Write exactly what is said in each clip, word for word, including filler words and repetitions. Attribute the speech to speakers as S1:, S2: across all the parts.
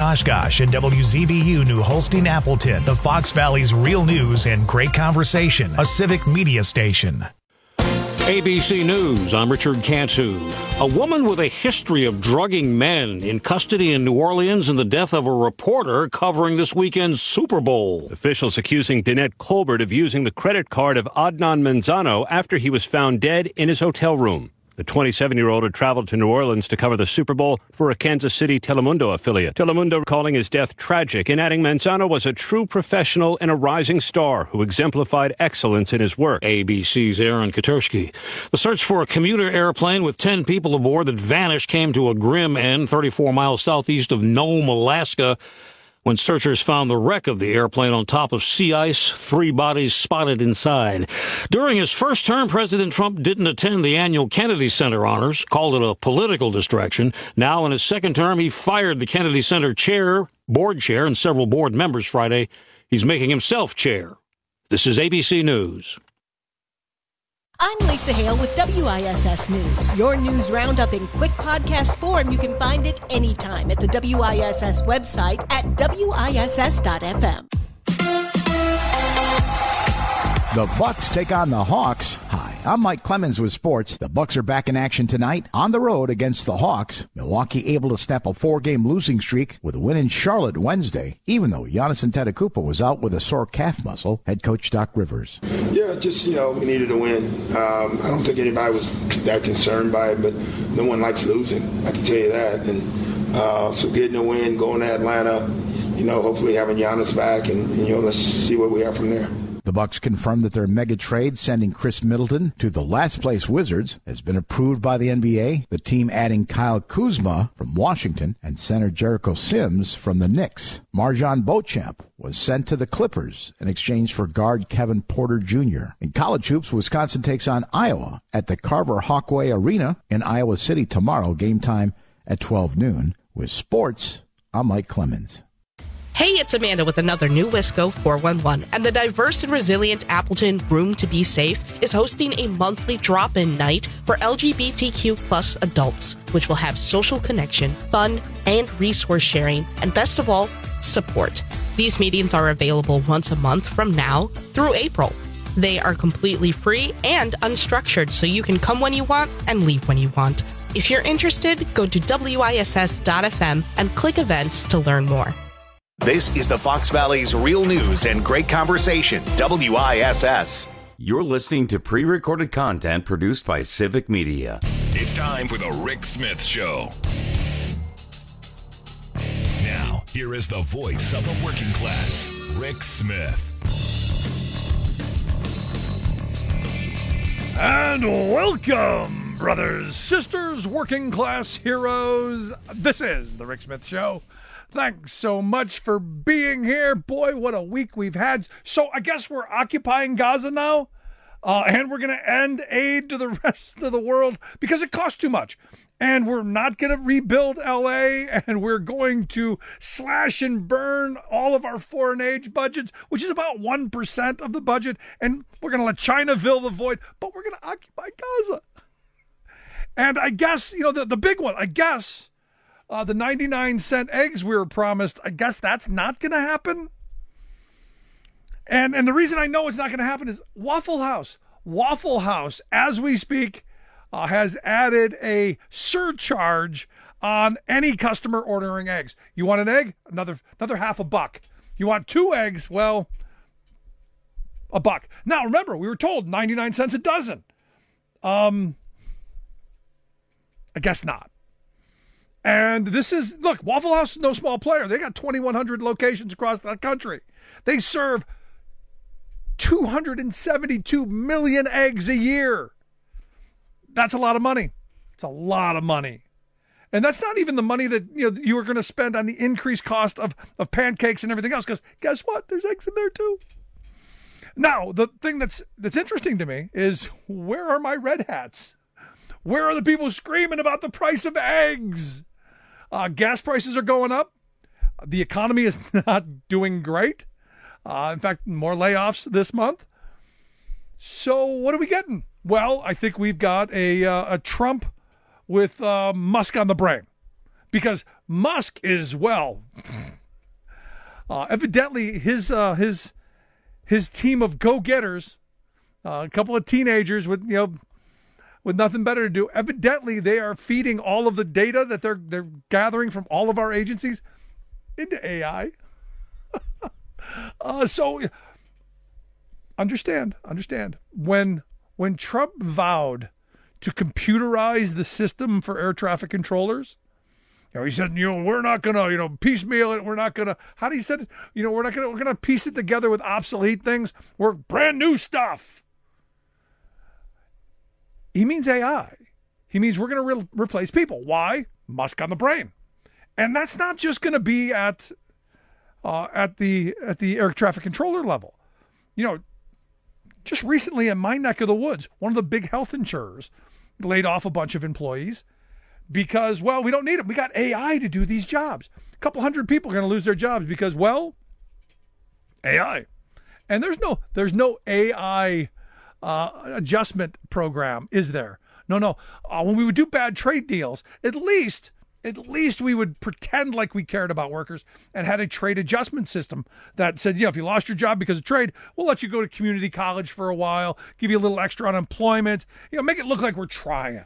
S1: Oshkosh and W Z B U New Holstein Appleton, the Fox Valley's real news and great conversation, a civic media station.
S2: A B C News, I'm Richard Cantu. A woman with a history of drugging men in custody in New Orleans and the death of a reporter covering this weekend's Super Bowl.
S3: Officials accusing Danette Colbert of using the credit card of Adnan Manzano after he was found dead in his hotel room. The twenty-seven-year-old had traveled to New Orleans to cover the Super Bowl for a Kansas City Telemundo affiliate. Telemundo calling his death tragic and adding Manzano was a true professional and a rising star who exemplified excellence in his work.
S2: A B C's Aaron Katersky. The search for a commuter airplane with ten people aboard that vanished came to a grim end thirty-four miles southeast of Nome, Alaska, when searchers found the wreck of the airplane on top of sea ice, three bodies spotted inside. During his first term, President Trump didn't attend the annual Kennedy Center honors, called it a political distraction. Now, in his second term, he fired the Kennedy Center chair, board chair, and several board members Friday. He's making himself chair. This is A B C News.
S4: I'm Lisa Hale with W I S S News. Your news roundup in quick podcast form. You can find it anytime at the W I S S website at W I S S dot F M.
S5: The Bucks take on the Hawks. Hi, I'm Mike Clemens with sports. The Bucks are back in action tonight on the road against the Hawks. Milwaukee able to snap a four-game losing streak with a win in Charlotte Wednesday, even though Giannis Antetokounmpo was out with a sore calf muscle. Head coach Doc Rivers.
S6: Yeah, just, you know, we needed a win. Um, I don't think anybody was that concerned by it, but no one likes losing. I can tell you that. And uh, so getting a win, going to Atlanta, you know, hopefully having Giannis back, and, and you know, let's see what we have from there.
S5: The Bucks confirmed that their mega trade sending Chris Middleton to the last-place Wizards has been approved by the N B A, the team adding Kyle Kuzma from Washington and center Jericho Sims from the Knicks. Marjon Beauchamp was sent to the Clippers in exchange for guard Kevin Porter Junior In college hoops, Wisconsin takes on Iowa at the Carver Hawkway Arena in Iowa City tomorrow, game time at twelve noon. With sports, I'm Mike Clemens.
S7: Hey, it's Amanda with another new Wisco four one one, and the diverse and resilient Appleton Room to Be Safe is hosting a monthly drop-in night for L G B T Q plus adults, which will have social connection, fun, and resource sharing, and best of all, support. These meetings are available once a month from now through April. They are completely free and unstructured, so you can come when you want and leave when you want. If you're interested, go to W I S S dot F M and click events to learn more.
S8: This is the Fox Valley's real news and great conversation, W I S S.
S9: You're listening to pre-recorded content produced by Civic Media.
S10: It's time for the Rick Smith Show. Now, here is the voice of the working class, Rick Smith.
S11: And welcome, brothers, sisters, working class heroes. This is the Rick Smith Show. Thanks so much for being here. Boy, what a week we've had. So I guess we're occupying Gaza now, uh, and we're going to end aid to the rest of the world because it costs too much. And we're not going to rebuild L A, and we're going to slash and burn all of our foreign aid budgets, which is about one percent of the budget, and we're going to let China fill the void, but we're going to occupy Gaza. And I guess, you know, the, the big one, I guess... Uh, the ninety-nine cent eggs we were promised, I guess that's not going to happen. And and the reason I know it's not going to happen is Waffle House. Waffle House, as we speak, uh, has added a surcharge on any customer ordering eggs. You want an egg? Another another half a buck. You want two eggs? Well, a buck. Now, remember, we were told ninety-nine cents a dozen. Um, I guess not. And this is, look, Waffle House is no small player. They got twenty-one hundred locations across the country. They serve two hundred seventy-two million eggs a year. That's a lot of money. It's a lot of money. And that's not even the money that you know you were going to spend on the increased cost of, of pancakes and everything else, because guess what? There's eggs in there too. Now, the thing that's that's interesting to me is, where are my red hats? Where are the people screaming about the price of eggs? Uh, gas prices are going up. The economy is not doing great. Uh, in fact, more layoffs this month. So what are we getting? Well, I think we've got a uh, a Trump with uh, Musk on the brain, because Musk is, well, uh, evidently his uh, his his team of go-getters, uh, a couple of teenagers with, you know, with nothing better to do, evidently they are feeding all of the data that they're they're gathering from all of our agencies into A I. uh, so understand, understand when when Trump vowed to computerize the system for air traffic controllers, you know, he said, you know, we're not gonna, you know, piecemeal it. We're not gonna. How do you said it? You know, we're not gonna. We're gonna piece it together with obsolete things. We're brand new stuff. He means A I. He means we're going to re- replace people. Why? Musk on the brain. And that's not just going to be at uh, at the at the air traffic controller level. You know, just recently in my neck of the woods, one of the big health insurers laid off a bunch of employees because, well, we don't need them. We got A I to do these jobs. A couple hundred people are going to lose their jobs because, well, A I. And there's no there's no A I Uh, adjustment program, is there? No, no. Uh, when we would do bad trade deals, at least, at least we would pretend like we cared about workers and had a trade adjustment system that said, you know, if you lost your job because of trade, we'll let you go to community college for a while, give you a little extra unemployment, you know, make it look like we're trying.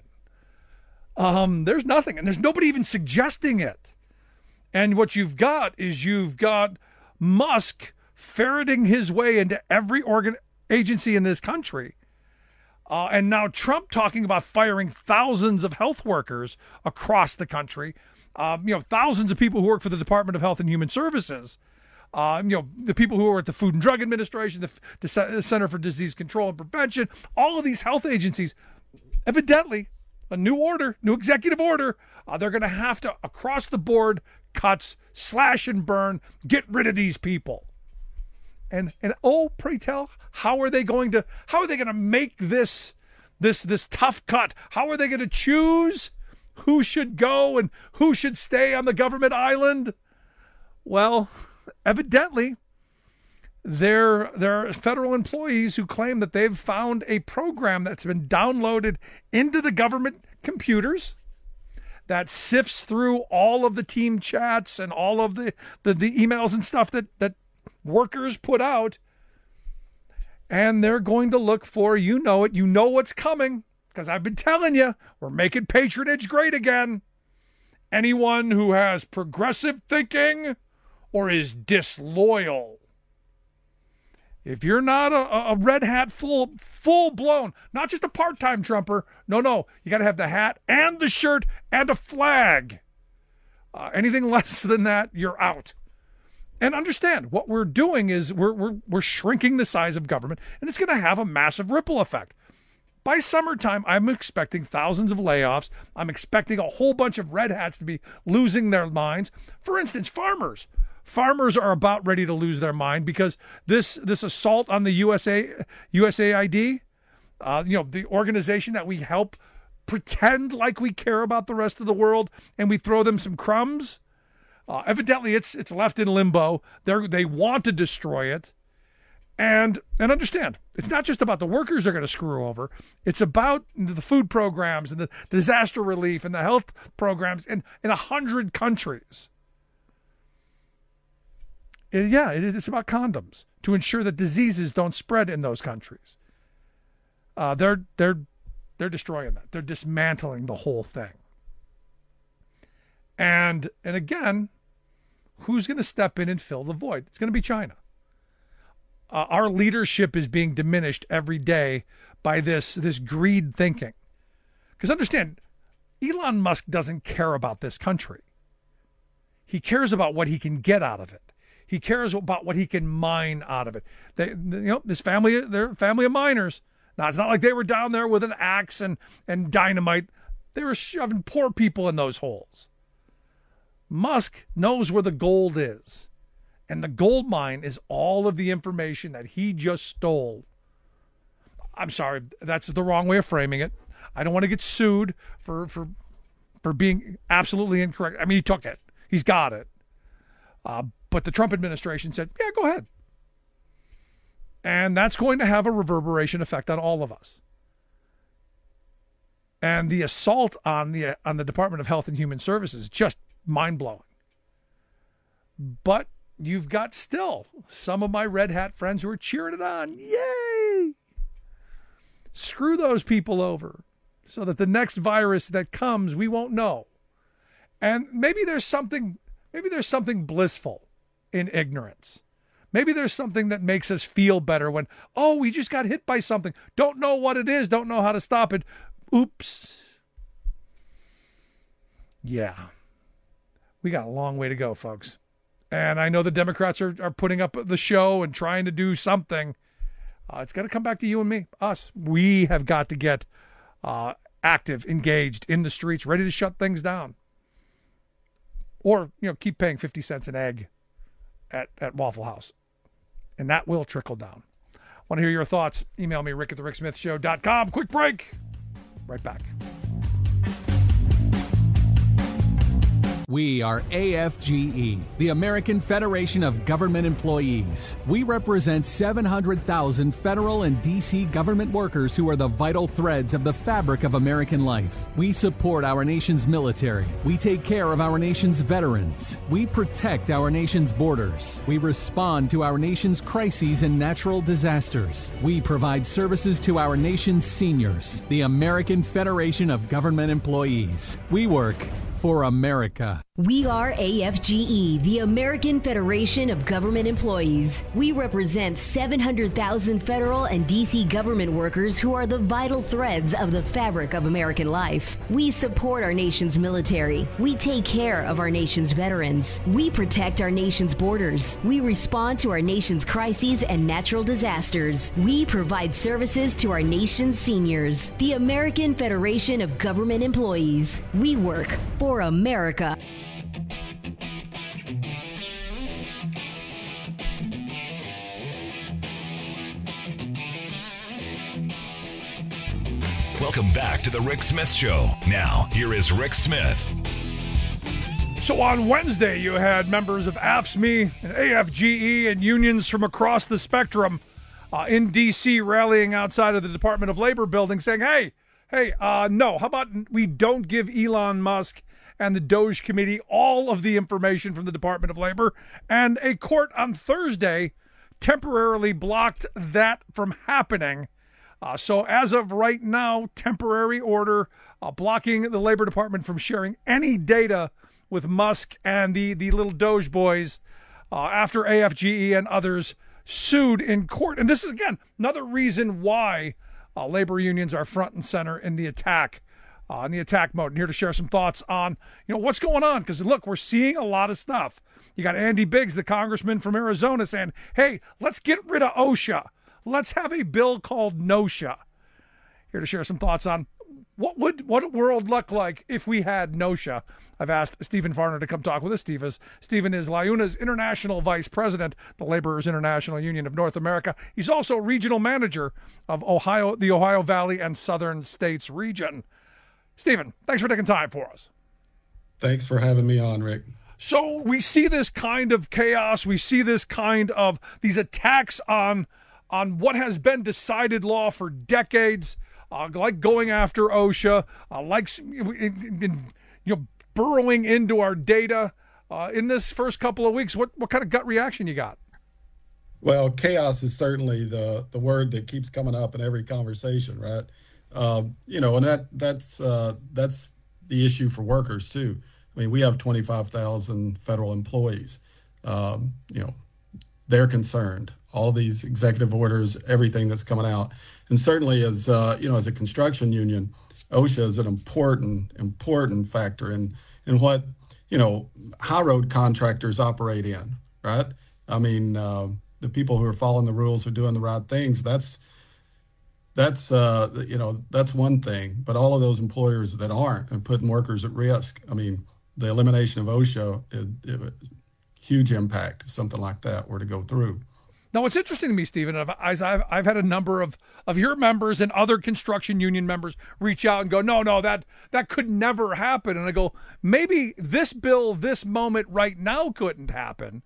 S11: Um, there's nothing, and there's nobody even suggesting it. And what you've got is you've got Musk ferreting his way into every organ. agency in this country. Uh, and now Trump talking about firing thousands of health workers across the country. Um, you know, thousands of people who work for the Department of Health and Human Services. Uh, you know, the people who are at the Food and Drug Administration, the, the Center for Disease Control and Prevention, all of these health agencies, evidently, a new order, new executive order, uh, they're going to have to, across the board, cuts, slash and burn, get rid of these people. And and oh, pray tell, how are they going to how are they going to make this this this tough cut? How are they going to choose who should go and who should stay on the government island? Well, evidently, there there are federal employees who claim that they've found a program that's been downloaded into the government computers that sifts through all of the team chats and all of the the, the emails and stuff that that workers put out, and they're going to look for, you know it, you know what's coming, because I've been telling you, we're making patronage great again. Anyone who has progressive thinking or is disloyal. If you're not a, a red hat full, full blown, not just a part-time Trumper, no, no, you got to have the hat and the shirt and a flag. Uh, anything less than that, you're out. And understand, what we're doing is we're we're we're shrinking the size of government, and it's going to have a massive ripple effect. By summertime, I'm expecting thousands of layoffs. I'm expecting a whole bunch of red hats to be losing their minds. For instance, farmers. Farmers are about ready to lose their mind because this this assault on the U S A U S A I D, uh, you know, the organization that we help pretend like we care about the rest of the world, and we throw them some crumbs. Uh, evidently, it's it's left in limbo. They they want to destroy it, and and understand, it's not just about the workers they're going to screw over. It's about the food programs and the disaster relief and the health programs in in a hundred countries. And yeah, it, it's about condoms to ensure that diseases don't spread in those countries. Uh, they're they're they're destroying that. They're dismantling the whole thing. And and again, who's going to step in and fill the void? It's going to be China. Uh, our leadership is being diminished every day by this, this greed thinking. Because understand, Elon Musk doesn't care about this country. He cares about what he can get out of it. He cares about what he can mine out of it. They, you know, his family, they're a family of miners. Now, it's not like they were down there with an axe and, and dynamite. They were shoving poor people in those holes. Musk knows where the gold is, and the gold mine is all of the information that he just stole. I'm sorry, that's the wrong way of framing it. I don't want to get sued for for for being absolutely incorrect. I mean, he took it. He's got it. Uh, but the Trump administration said, yeah, go ahead. And that's going to have a reverberation effect on all of us. And the assault on the on the Department of Health and Human Services just mind-blowing. But you've got still some of my red hat friends who are cheering it on. Yay! Screw those people over so that the next virus that comes, we won't know. And maybe there's something, maybe there's something blissful in ignorance. Maybe there's something that makes us feel better when, oh, we just got hit by something. Don't know what it is. Don't know how to stop it. Oops. Yeah. We got a long way to go, folks. And I know the Democrats are, are putting up the show and trying to do something. Uh, it's got to come back to you and me, us. We have got to get uh, active, engaged in the streets, ready to shut things down. Or, you know, keep paying fifty cents an egg at, at Waffle House. And that will trickle down. Want to hear your thoughts? Email me, rick at the rick smith show dot com. Quick break. Right back.
S12: We are A F G E, the American Federation of Government Employees. We represent seven hundred thousand federal and D C government workers who are the vital threads of the fabric of American life. We support our nation's military. We take care of our nation's veterans. We protect our nation's borders. We respond to our nation's crises and natural disasters. We provide services to our nation's seniors. The American Federation of Government Employees. We work for America.
S13: We are A F G E, the American Federation of Government Employees. We represent seven hundred thousand federal and D C government workers who are the vital threads of the fabric of American life. We support our nation's military. We take care of our nation's veterans. We protect our nation's borders. We respond to our nation's crises and natural disasters. We provide services to our nation's seniors. The American Federation of Government Employees. We work for America.
S10: Welcome back to the Rick Smith Show. Now, here is Rick Smith.
S11: So on Wednesday, you had members of A F S M E and A F G E and unions from across the spectrum uh, in D C rallying outside of the Department of Labor building saying, hey, hey, uh, no, how about we don't give Elon Musk and the Doge Committee all of the information from the Department of Labor. And a court on Thursday temporarily blocked that from happening. Uh, so as of right now, temporary order uh, blocking the Labor Department from sharing any data with Musk and the, the little Doge boys uh, after A F G E and others sued in court. And this is, again, another reason why uh, labor unions are front and center in the attack, uh, in the attack mode. And here to share some thoughts on, you know, what's going on. Because, look, we're seeing a lot of stuff. You got Andy Biggs, the congressman from Arizona, saying, hey, let's get rid of OSHA. Let's have a bill called NOSHA. Here to share some thoughts on what would what world look like if we had NOSHA. I've asked Stephen Farner to come talk with us. Steve is, Stephen is LIUNA's International Vice President, the Laborers International Union of North America. He's also regional manager of Ohio, the Ohio Valley and Southern States region. Stephen, thanks for taking time for us.
S14: Thanks for having me on, Rick.
S11: So we see this kind of chaos. We see this kind of these attacks on on what has been decided law for decades, uh, like going after OSHA, uh, like in, in, you know, burrowing into our data. Uh, in this first couple of weeks, what, what kind of gut reaction you got?
S14: Well, chaos is certainly the, the word that keeps coming up in every conversation, right? Um, you know, and that that's uh, that's the issue for workers too. I mean, we have twenty-five thousand federal employees. Um, you know, they're concerned. All these executive orders, everything that's coming out. And certainly as, uh, you know, as a construction union, OSHA is an important, important factor in, in what, you know, high road contractors operate in, right? I mean, uh, the people who are following the rules are doing the right things. That's, that's, uh, you know, that's one thing. But all of those employers that aren't and putting workers at risk, I mean, the elimination of OSHA, it, it, huge impact if something like that were to go through.
S11: Now, what's interesting to me, Stephen, as I've, I've had a number of, of your members and other construction union members reach out and go, no, no, that that could never happen. And I go, maybe this bill, this moment right now couldn't happen,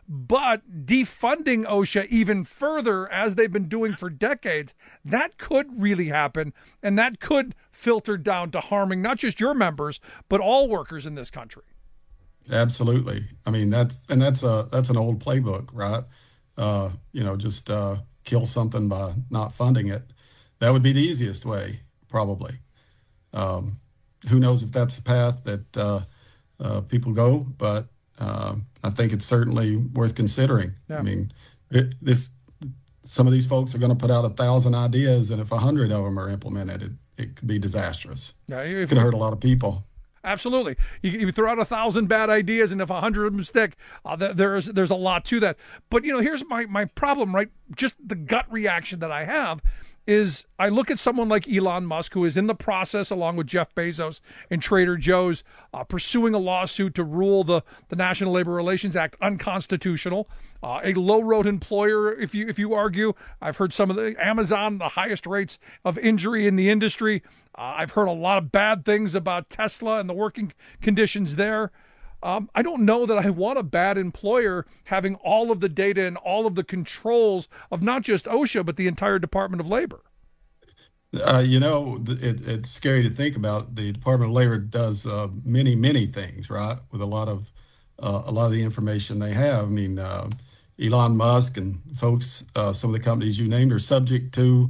S11: but defunding OSHA even further, as they've been doing for decades, that could really happen. And that could filter down to harming not just your members, but all workers in this country.
S14: Absolutely. I mean, that's and that's a that's an old playbook, right? Uh, you know, just uh, kill something by not funding it. That would be the easiest way, probably. Um, who knows if that's the path that uh, uh, people go, but uh, I think it's certainly worth considering. Yeah. I mean, it, this some of these folks are going to put out a thousand ideas, and if a hundred of them are implemented, it, it could be disastrous. Yeah, it could hurt a lot of people.
S11: Absolutely. You, you throw out a thousand bad ideas, and if a hundred of them stick, uh, there's there's a lot to that. But, you know, here's my, my problem, right? Just the gut reaction that I have is I look at someone like Elon Musk, who is in the process, along with Jeff Bezos and Trader Joe's, uh, pursuing a lawsuit to rule the, the National Labor Relations Act unconstitutional. Uh, a low-road employer, if you if you argue. I've heard some of the Amazon, the highest rates of injury in the industry. Uh, I've heard a lot of bad things about Tesla and the working conditions there. Um, I don't know that I want a bad employer having all of the data and all of the controls of not just OSHA, but the entire Department of Labor.
S14: Uh, you know, it, it's scary to think about. The Department of Labor does uh, many, many things, right, with a lot of uh, a lot of the information they have. I mean, uh, Elon Musk and folks, uh, some of the companies you named are subject to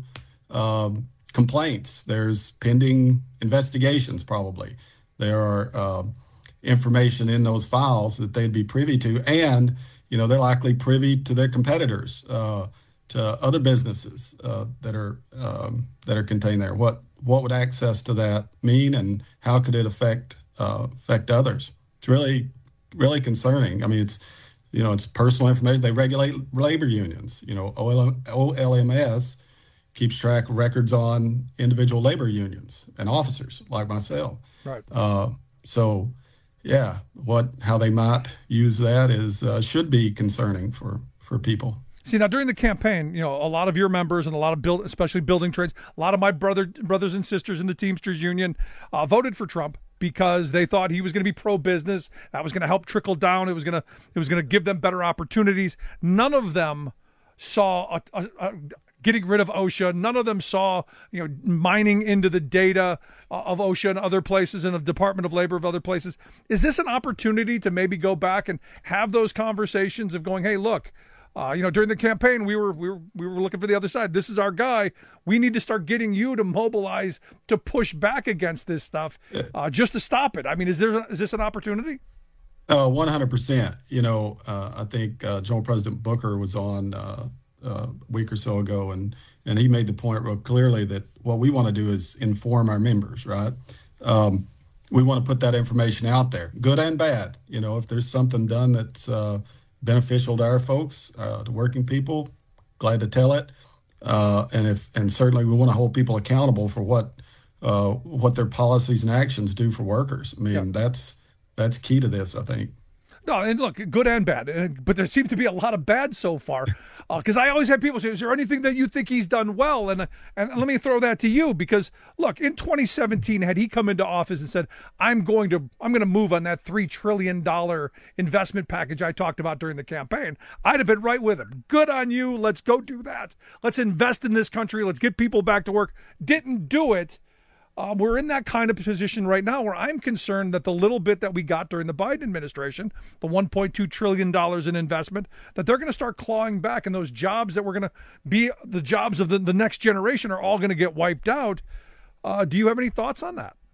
S14: um, complaints. There's pending investigations, probably. There are uh, information in those files that they'd be privy to, and you know they're likely privy to their competitors, uh, to other businesses uh, that are um, that are contained there. What what would access to that mean, and how could it affect uh, affect others? It's really really concerning. I mean, it's you know it's personal information. They regulate labor unions. You know, O L M S keeps track of records on individual labor unions and officers like myself.
S11: Right.
S14: Uh, so. Yeah, what how they might use that is uh, should be concerning for, for people.
S11: See, now during the campaign, you know, a lot of your members and a lot of build, especially building trades, a lot of my brother brothers and sisters in the Teamsters Union uh, voted for Trump because they thought he was going to be pro-business. That was going to help trickle down. It was going to it was going to give them better opportunities. None of them saw a, a, a getting rid of OSHA. None of them saw, you know, mining into the data of OSHA and other places and of Department of Labor of other places. Is this an opportunity to maybe go back and have those conversations of going, hey, look, uh, you know, during the campaign, we were, we were, we were looking for the other side. This is our guy. We need to start getting you to mobilize to push back against this stuff uh, just to stop it. I mean, is there, is this an opportunity?
S14: Uh, one hundred percent. You know, uh, I think uh, General President Booker was on uh, Uh, a week or so ago, and and he made the point real clearly that what we want to do is inform our members, right? Um, we want to put that information out there, good and bad. You know, if there's something done that's uh, beneficial to our folks, uh, to working people, glad to tell it. Uh, and if and certainly we want to hold people accountable for what uh, what their policies and actions do for workers. I mean, yeah. that's that's key to this, I think.
S11: No, and look, good and bad, but there seems to be a lot of bad so far. Because uh, I always have people say, "Is there anything that you think he's done well?" And and let me throw that to you, because look, in twenty seventeen, had he come into office and said, "I'm going to I'm going to move on that three trillion dollar investment package I talked about during the campaign," I'd have been right with him. Good on you. Let's go do that. Let's invest in this country. Let's get people back to work. Didn't do it. Um, we're in that kind of position right now where I'm concerned that the little bit that we got during the Biden administration, the one point two trillion dollars in investment, that they're going to start clawing back, and those jobs that were going to be the jobs of the, the next generation are all going to get wiped out. Uh, do you have any thoughts on that?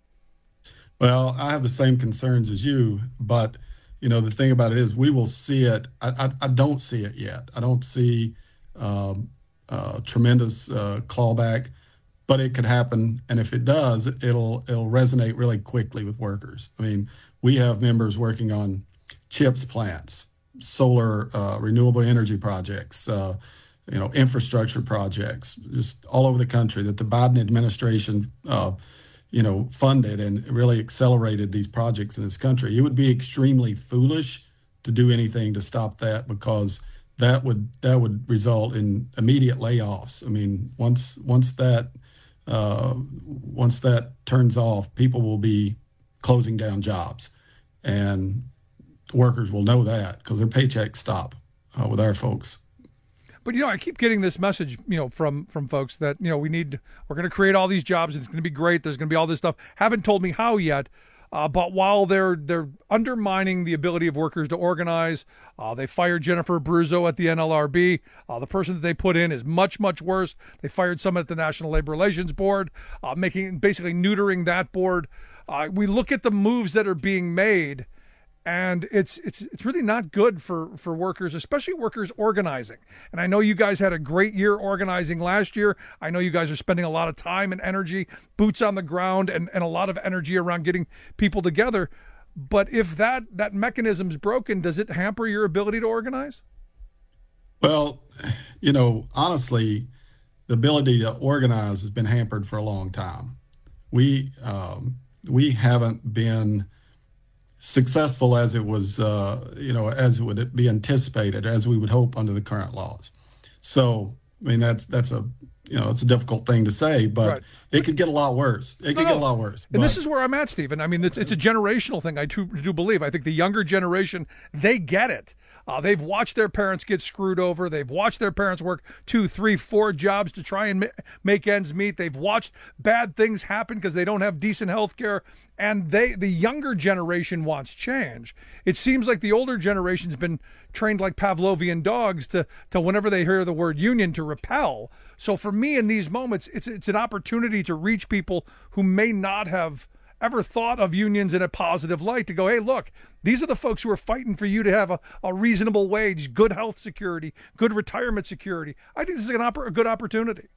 S14: Well, I have the same concerns as you, but you know, the thing about it is we will see it. I, I, I don't see it yet. I don't see um, uh, tremendous uh, clawback. But it could happen, and if it does, it'll it'll resonate really quickly with workers. I mean, we have members working on CHIPS plants, solar, uh, renewable energy projects, uh, you know, infrastructure projects, just all over the country that the Biden administration, uh, you know, funded and really accelerated these projects in this country. It would be extremely foolish to do anything to stop that, because that would that would result in immediate layoffs. I mean, once once that Uh, once that turns off, people will be closing down jobs, and workers will know that because their paychecks stop uh, with our folks.
S11: But, you know, I keep getting this message, you know, from from folks that, you know, we need, we're going to create all these jobs. And it's going to be great. There's going to be all this stuff. Haven't told me how yet. Uh, but while they're they're undermining the ability of workers to organize, uh, they fired Jennifer Abruzzo at the N L R B. Uh, the person that they put in is much, much worse. They fired someone at the National Labor Relations Board, uh, making basically neutering that board. Uh, we look at the moves that are being made, and it's it's it's really not good for, for workers, especially workers organizing. And I know you guys had a great year organizing last year. I know you guys are spending a lot of time and energy, boots on the ground, and, and a lot of energy around getting people together. But if that, that mechanism's broken, does it hamper your ability to organize?
S14: Well, you know, honestly, the ability to organize has been hampered for a long time. We um, we haven't been successful as it was, uh, you know, as it would be anticipated, as we would hope under the current laws. So, I mean, that's that's a, you know, it's a difficult thing to say, but right. it could get a lot worse. It could no, get a lot worse.
S11: And but, this is where I'm at, Stephen. I mean, it's, it's a generational thing. I do, do believe. I think the younger generation, they get it. Uh, they've watched their parents get screwed over. They've watched their parents work two, three, four jobs to try and ma- make ends meet. They've watched bad things happen because they don't have decent health care. And they, the younger generation wants change. It seems like the older generation's been trained like Pavlovian dogs to, to whenever they hear the word union, to repel. So for me in these moments, it's it's an opportunity to reach people who may not have ever thought of unions in a positive light, to go, hey, look, these are the folks who are fighting for you to have a, a reasonable wage, good health security, good retirement security. I think this is an oppor- a good opportunity.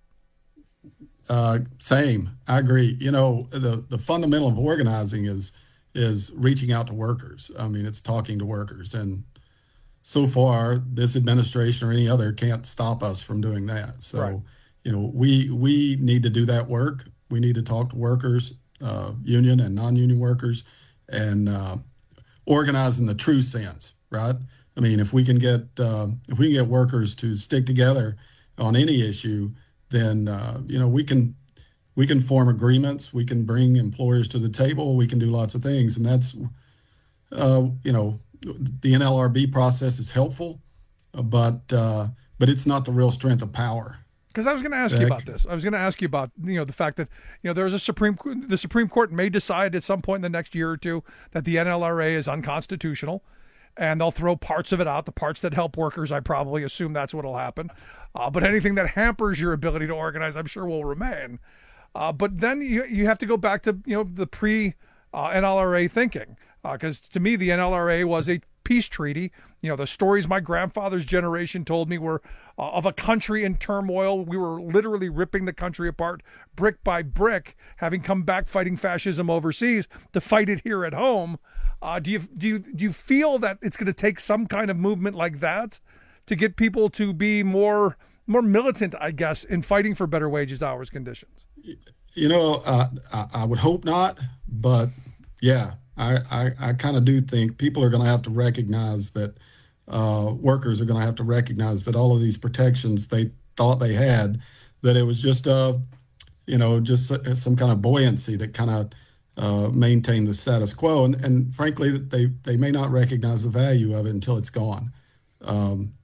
S14: Uh, same. I agree. You know, the, the fundamental of organizing is is reaching out to workers. I mean, it's talking to workers. And so far, this administration or any other can't stop us from doing that. So, right. you know, we we need to do that work. We need to talk to workers, uh, union and non-union workers, and uh, organize in the true sense, right? I mean, if we can get uh, if we can get workers to stick together on any issue, then uh, you know we can we can form agreements. We can bring employers to the table. We can do lots of things, and that's uh, you know the N L R B process is helpful, but uh, but it's not the real strength of power.
S11: Because I was going to ask you about this. I was going to ask you about, you know, the fact that, you know, there's a Supreme, the Supreme Court may decide at some point in the next year or two that the N L R A is unconstitutional, and they'll throw parts of it out. The parts that help workers, I probably assume that's what will happen. Uh, but anything that hampers your ability to organize, I'm sure will remain. Uh, but then you you have to go back to, you know, the pre uh, N L R A thinking, because uh, to me the N L R A was a peace treaty. You know, the stories my grandfather's generation told me were uh, of a country in turmoil. We were literally ripping the country apart brick by brick, having come back fighting fascism overseas to fight it here at home. Uh, do you do you do you feel that it's going to take some kind of movement like that to get people to be more more militant, I guess, in fighting for better wages, hours, conditions?
S14: You know, uh, I, I would hope not, but yeah. I, I, I kind of do think people are going to have to recognize that uh, workers are going to have to recognize that all of these protections they thought they had, that it was just, uh, you know, just some kind of buoyancy that kind of uh, maintained the status quo. And, and frankly, they, they may not recognize the value of it until it's gone. Um,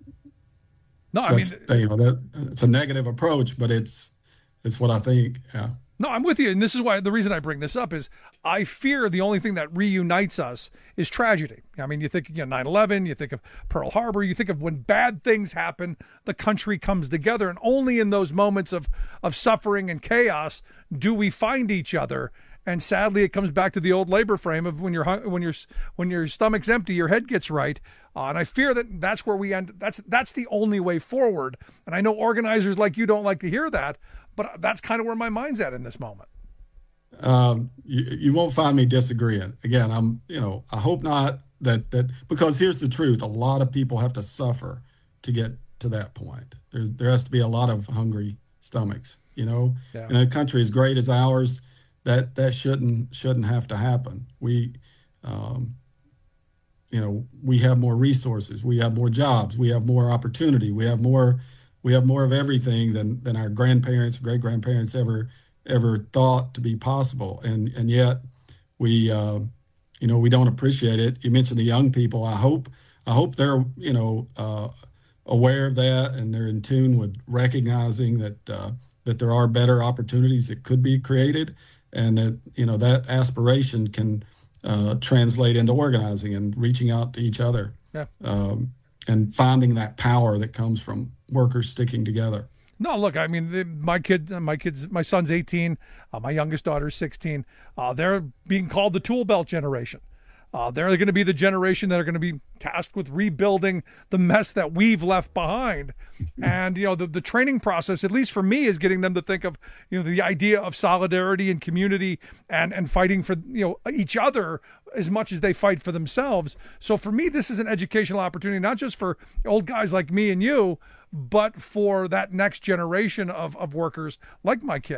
S11: no, I mean,
S14: you know, that it's a negative approach, but it's it's what I think. Yeah.
S11: No, I'm with you. And this is why the reason I bring this up is I fear the only thing that reunites us is tragedy. I mean, you think, you know, nine eleven, you think of Pearl Harbor, you think of when bad things happen, the country comes together. And only in those moments of, of suffering and chaos do we find each other. And sadly, it comes back to the old labor frame of when you're when you're when your stomach's empty, your head gets right. Uh, and I fear that that's where we end. That's that's the only way forward. And I know organizers like you don't like to hear that, but that's kind of where my mind's at in this moment.
S14: Um, you, you won't find me disagreeing. Again, I'm, you know, I hope not that, that, because here's the truth. A lot of people have to suffer to get to that point. There's, there has to be a lot of hungry stomachs, you know, yeah. In a country as great as ours, that, that shouldn't, shouldn't have to happen. We, um, you know, we have more resources, we have more jobs, we have more opportunity, we have more, we have more of everything than, than our grandparents, great grandparents ever, ever thought to be possible. And, and yet we, uh, you know, we don't appreciate it. You mentioned the young people. I hope, I hope they're, you know, uh, aware of that, and they're in tune with recognizing that, uh, that there are better opportunities that could be created. and that, you know, that aspiration can uh, translate into organizing and reaching out to each other.
S11: Yeah.
S14: Um, and finding that power that comes from workers sticking together.
S11: No, look, I mean, the, my kid, my kids, my son's eighteen, uh, my youngest daughter's sixteen. Uh, they're being called the tool belt generation. Uh, they're going to be the generation that are going to be tasked with rebuilding the mess that we've left behind. And, you know, the, the training process, at least for me, is getting them to think of, you know, the idea of solidarity and community and, and fighting for, you know, each other as much as they fight for themselves. So for me, this is an educational opportunity, not just for old guys like me and you, but for that next generation of, of workers like my kid.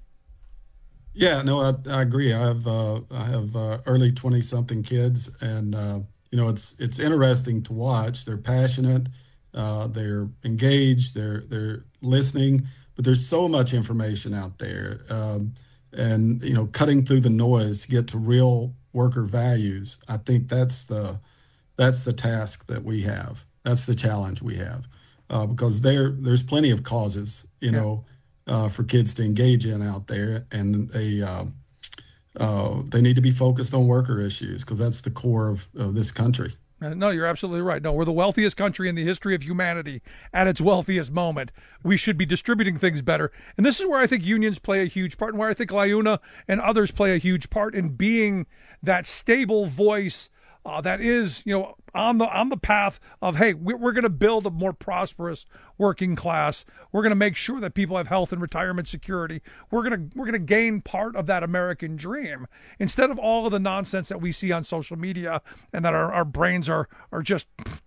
S14: Yeah, no, I, I agree. I have uh, I have uh, early twenty-something kids, and uh, you know, it's it's interesting to watch. They're passionate, uh, they're engaged, they're they're listening, but there's so much information out there, um, and you know, cutting through the noise to get to real worker values. I think that's the that's the task that we have. That's the challenge we have, uh, because there there's plenty of causes, you yeah. know. Uh, for kids to engage in out there, and they uh, uh, they need to be focused on worker issues because that's the core of, of this country.
S11: No, you're absolutely right. No, we're the wealthiest country in the history of humanity at its wealthiest moment. We should be distributing things better. And this is where I think unions play a huge part, and where I think LIUNA and others play a huge part in being that stable voice uh, that is, you know, on the on the path of, hey, we're, we're going to build a more prosperous working class. We're going to make sure that people have health and retirement security. We're going to we're going to gain part of that American dream instead of all of the nonsense that we see on social media and that our, our brains are are just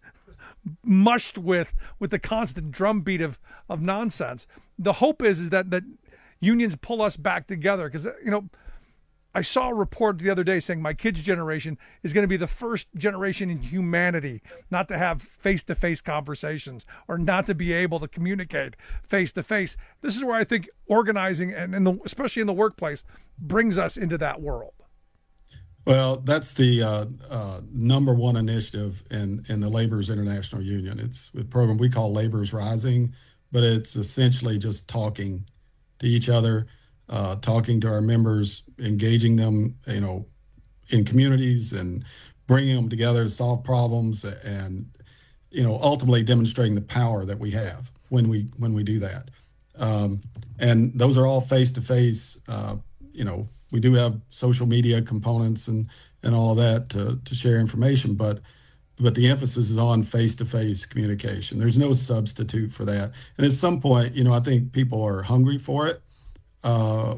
S11: mushed with with the constant drumbeat of of nonsense. The hope is is that that unions pull us back together, because, you know, I saw a report the other day saying my kids' generation is going to be the first generation in humanity not to have face-to-face conversations or not to be able to communicate face-to-face. This is where I think organizing, and in the, especially in the workplace, brings us into that world.
S14: Well, that's the uh, uh, number one initiative in, in the Laborers International Union. It's a program we call Laborers Rising, but it's essentially just talking to each other, Uh, talking to our members, engaging them, you know, in communities and bringing them together to solve problems, and, you know, ultimately demonstrating the power that we have when we when we do that. Um, and those are all face-to-face. Uh, you know, we do have social media components and and all of that to to share information, but but the emphasis is on face-to-face communication. There's no substitute for that. And at some point, you know, I think people are hungry for it. Uh,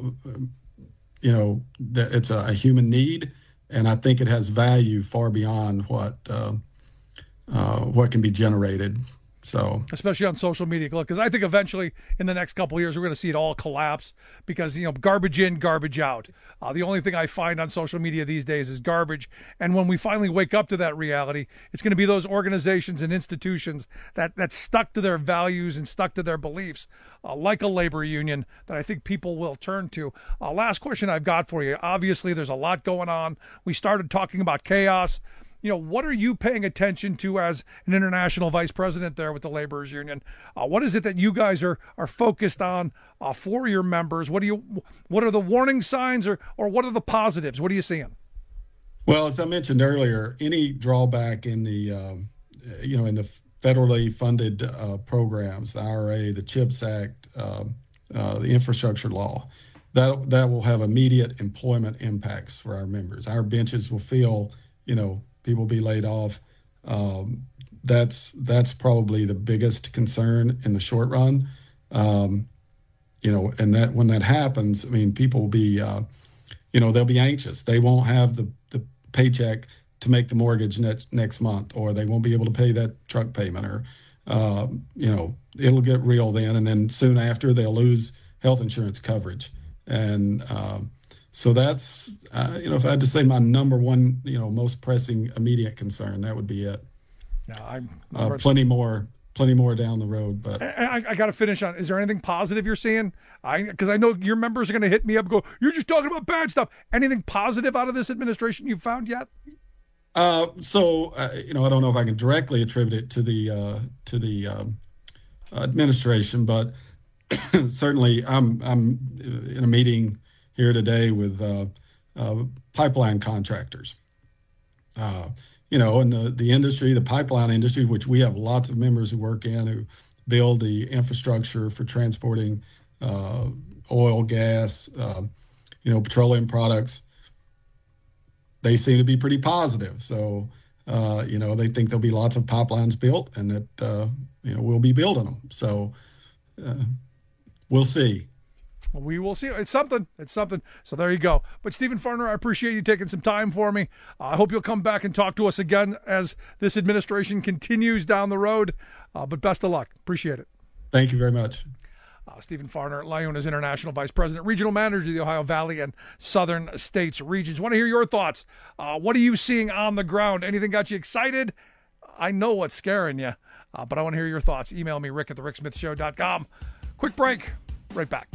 S14: you know, it's a, a human need, and I think it has value far beyond what uh, uh, what can be generated. So,
S11: especially on social media, because I think eventually in the next couple of years we're going to see it all collapse, because, you know, garbage in, garbage out. Uh, the only thing I find on social media these days is garbage. And when we finally wake up to that reality, it's going to be those organizations and institutions that that stuck to their values and stuck to their beliefs, uh, like a labor union, that I think people will turn to. Uh, last question I've got for you. Obviously, there's a lot going on. We started talking about chaos. You know, what are you paying attention to as an international vice president there with the Laborers Union? Uh, what is it that you guys are are focused on uh, for your members? What do you, what are the warning signs, or or what are the positives? What are you seeing?
S14: Well, as I mentioned earlier, any drawback in the, um, you know, in the federally funded uh, programs, the I R A, the CHIPS Act, uh, uh, the infrastructure law, that that will have immediate employment impacts for our members. Our benches will feel, you know, people be laid off. Um, that's that's probably the biggest concern in the short run. Um, you know, and that when that happens, I mean, people will be, uh, you know, they'll be anxious. They won't have the, the paycheck to make the mortgage next next month, or they won't be able to pay that truck payment, or, uh, you know, it'll get real then. And then soon after, they'll lose health insurance coverage. And, um, So that's, uh, you know, if I had to say my number one, you know, most pressing immediate concern, that would be it.
S11: No, I'm
S14: uh, plenty more, plenty more down the road. But
S11: I, I, I got to finish on. Is there anything positive you're seeing? I because I know your members are going to hit me up and go, "You're just talking about bad stuff." Anything positive out of this administration you've found yet?
S14: Uh, so uh, you know, I don't know if I can directly attribute it to the uh, to the um, administration, but certainly I'm I'm in a meeting here today with uh, uh, pipeline contractors. Uh, you know, in the, the industry, the pipeline industry, which we have lots of members who work in, who build the infrastructure for transporting uh, oil, gas, uh, you know, petroleum products, they seem to be pretty positive. So, uh, you know, they think there'll be lots of pipelines built and that, uh, you know, we'll be building them. So uh, we'll see.
S11: We will see. It's something. It's something. So there you go. But Stephen Farner, I appreciate you taking some time for me. Uh, I hope you'll come back and talk to us again as this administration continues down the road. Uh, but best of luck. Appreciate it.
S14: Thank you very much.
S11: Uh, Stephen Farner, LiUNA's International Vice President, Regional Manager of the Ohio Valley and Southern States Regions. Want to hear your thoughts. Uh, what are you seeing on the ground? Anything got you excited? I know what's scaring you, uh, but I want to hear your thoughts. Email me, rick at the rick smith show dot com. Quick break. Right back.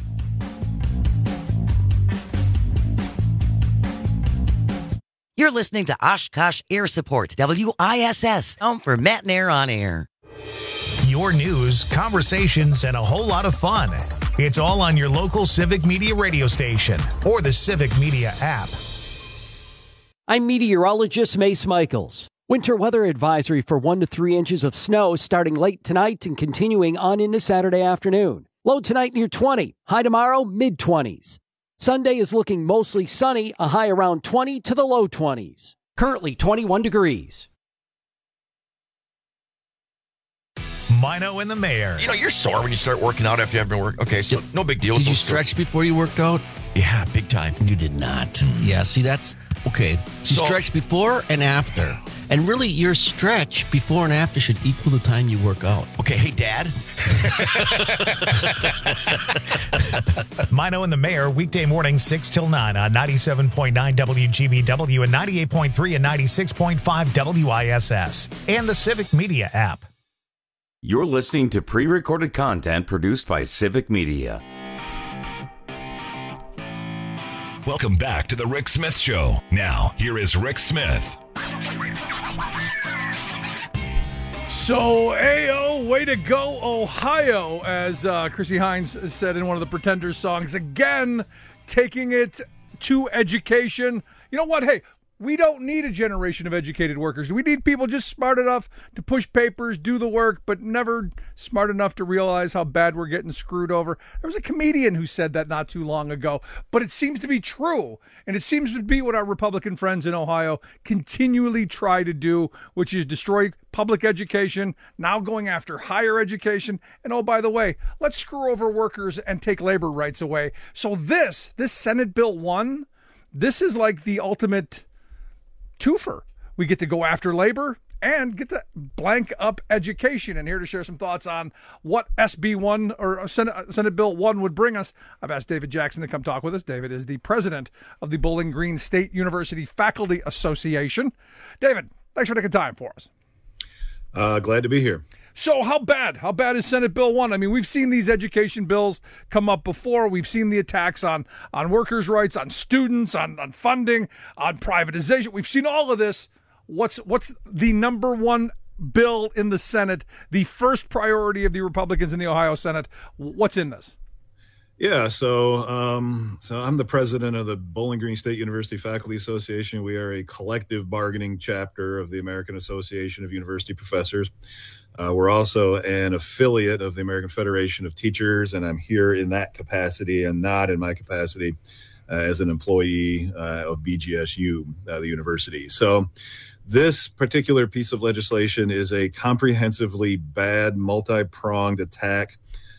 S15: You're listening to Oshkosh Air Support, W I S S, home for Matt and Air on Air.
S1: Your news, conversations, and a whole lot of fun. It's all on your local Civic Media radio station or the Civic Media app.
S16: I'm meteorologist Mace Michaels. Winter weather advisory for one to three inches of snow starting late tonight and continuing on into Saturday afternoon. Low tonight near twenty, high tomorrow mid-twenties. Sunday is looking mostly sunny, a high around twenty to the low twenties. Currently twenty-one degrees.
S1: Mino and the Mayor.
S17: You know, you're sore when you start working out after you haven't been working. Okay, so no big deal.
S18: Did you stretch before you worked out?
S17: Yeah, big time.
S18: You did not. Mm. Yeah, see, that's okay. So, you stretch before and after. And really, your stretch before and after should equal the time you work out.
S17: Okay, hey, Dad.
S1: Mino and the Mayor, weekday morning, six till nine on ninety-seven point nine W G B W and ninety-eight point three and ninety-six point five W I S S and the Civic Media app.
S9: You're listening to pre-recorded content produced by Civic Media.
S10: Welcome back to the Rick Smith Show. Now, here is Rick Smith.
S11: So, Ayo, way to go, Ohio, as uh, Chrissy Hines said in one of the Pretenders songs. Again, taking it to education. You know what? Hey, we don't need a generation of educated workers. We need people just smart enough to push papers, do the work, but never smart enough to realize how bad we're getting screwed over. There was a comedian who said that not too long ago, but it seems to be true. And it seems to be what our Republican friends in Ohio continually try to do, which is destroy public education, now going after higher education. And oh, by the way, let's screw over workers and take labor rights away. So this, this Senate Bill one, this is like the ultimate twofer. We get to go after labor and get to blank up education. And here to share some thoughts on what S B one or Senate, Senate Bill one would bring us, I've asked David Jackson to come talk with us. David is the president of the Bowling Green State University Faculty Association. David, thanks for taking time for us.
S19: Uh, glad to be here.
S11: So how bad? How bad is Senate Bill one? I mean, we've seen these education bills come up before. We've seen the attacks on, on workers' rights, on students, on, on funding, on privatization. We've seen all of this. What's what's the number one bill in the Senate, the first priority of the Republicans in the Ohio Senate? What's in this?
S19: Yeah, so um, so I'm the president of the Bowling Green State University Faculty Association. We are a collective bargaining chapter of the American Association of University Professors. Uh, we're also an affiliate of the American Federation of Teachers, and I'm here in that capacity and not in my capacity uh, as an employee uh, of B G S U, uh, the university. So this particular piece of legislation is a comprehensively bad, multi-pronged attack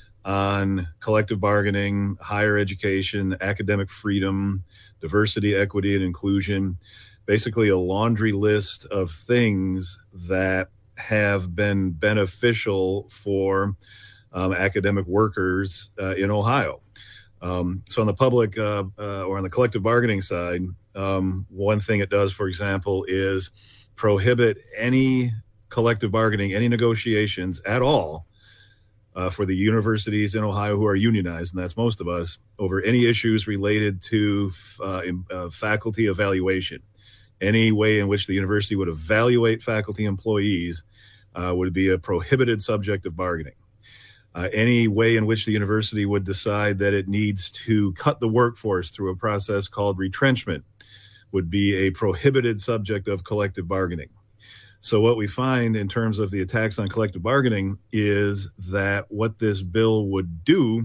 S19: on collective bargaining, higher education, academic freedom, diversity, equity, and inclusion, basically a laundry list of things that have been beneficial for um, academic workers uh, in Ohio. Um, so on the public uh, uh, or on the collective bargaining side, um, one thing it does, for example, is prohibit any collective bargaining, any negotiations at all Uh, for the universities in Ohio who are unionized, and that's most of us, over any issues related to uh, in, uh, faculty evaluation. Any way in which the university would evaluate faculty employees uh, would be a prohibited subject of bargaining. Uh, any way in which the university would decide that it needs to cut the workforce through a process called retrenchment would be a prohibited subject of collective bargaining. So what we find in terms of the attacks on collective bargaining is that what this bill would do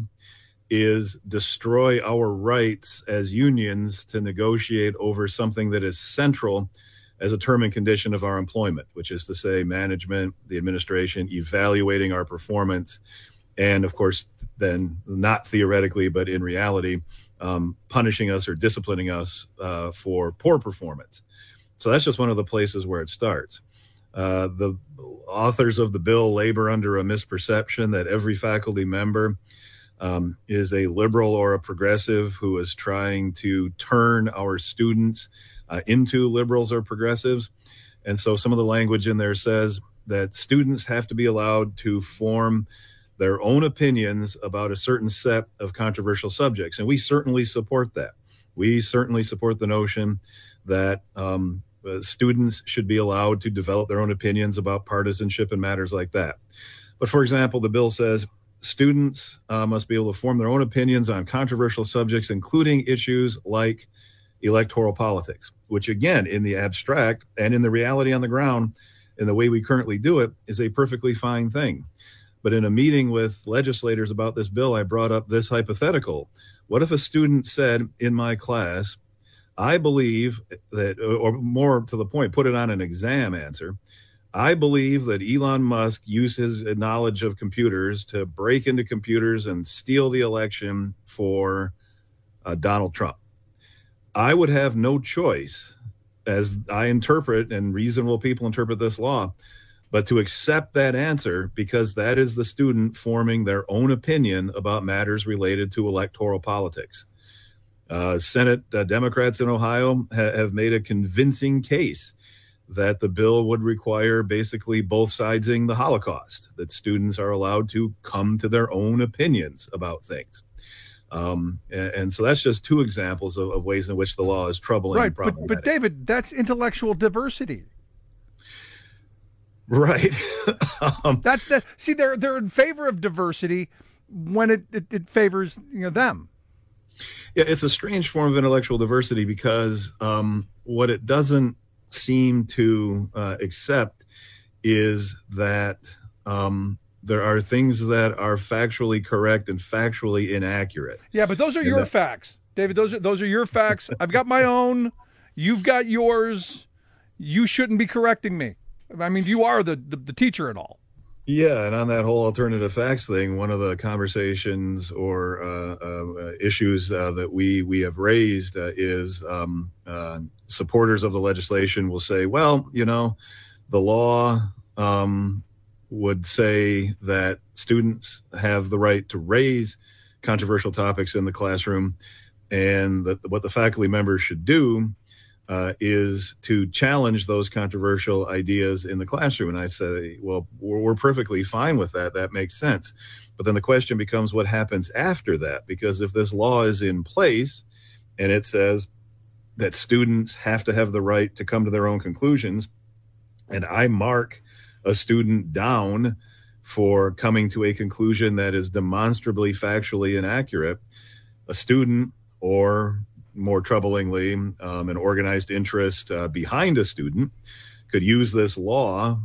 S19: is destroy our rights as unions to negotiate over something that is central as a term and condition of our employment, which is to say management, the administration, evaluating our performance, and of course, then not theoretically, but in reality, um, punishing us or disciplining us uh, for poor performance. So that's just one of the places where it starts. Uh, the authors of the bill labor under a misperception that every faculty member um, is a liberal or a progressive who is trying to turn our students uh, into liberals or progressives. And so some of the language in there says that students have to be allowed to form their own opinions about a certain set of controversial subjects. And we certainly support that. We certainly support the notion that um, uh, students should be allowed to develop their own opinions about partisanship and matters like that. But for example, the bill says students uh, must be able to form their own opinions on controversial subjects, including issues like electoral politics, which again, in the abstract and in the reality on the ground, in the way we currently do it, is a perfectly fine thing. But in a meeting with legislators about this bill, I brought up this hypothetical. What if a student said in my class, I believe that, or more to the point, put it on an exam answer, I believe that Elon Musk used his knowledge of computers to break into computers and steal the election for uh, Donald Trump. I would have no choice, as I interpret and reasonable people interpret this law, but to accept that answer because that is the student forming their own opinion about matters related to electoral politics. Uh, Senate uh, Democrats in Ohio ha- have made a convincing case that the bill would require basically both sidesing the Holocaust, that students are allowed to come to their own opinions about things. Um, and, and so that's just two examples of, of ways in which the law is troubling.
S11: Right, but, but David, that's intellectual diversity.
S19: Right. um,
S11: That's the see they're they're in favor of diversity when it, it, it favors you know them.
S19: Yeah, it's a strange form of intellectual diversity because um, what it doesn't seem to uh, accept is that um, there are things that are factually correct and factually inaccurate.
S11: Yeah, but those are
S19: and
S11: your
S19: that-
S11: facts, David. Those are those are your facts. I've got my own. You've got yours. You shouldn't be correcting me. I mean, you are the, the, the teacher and all.
S19: Yeah, and on that whole alternative facts thing, one of the conversations or uh, uh, issues uh, that we we have raised uh, is um, uh, supporters of the legislation will say, well, you know, the law um, would say that students have the right to raise controversial topics in the classroom, and that what the faculty members should do Uh, is to challenge those controversial ideas in the classroom. And I say, well, we're, we're perfectly fine with that. That makes sense. But then the question becomes what happens after that? Because if this law is in place and it says that students have to have the right to come to their own conclusions, and I mark a student down for coming to a conclusion that is demonstrably factually inaccurate, a student or more troublingly, um, an organized interest uh, behind a student could use this law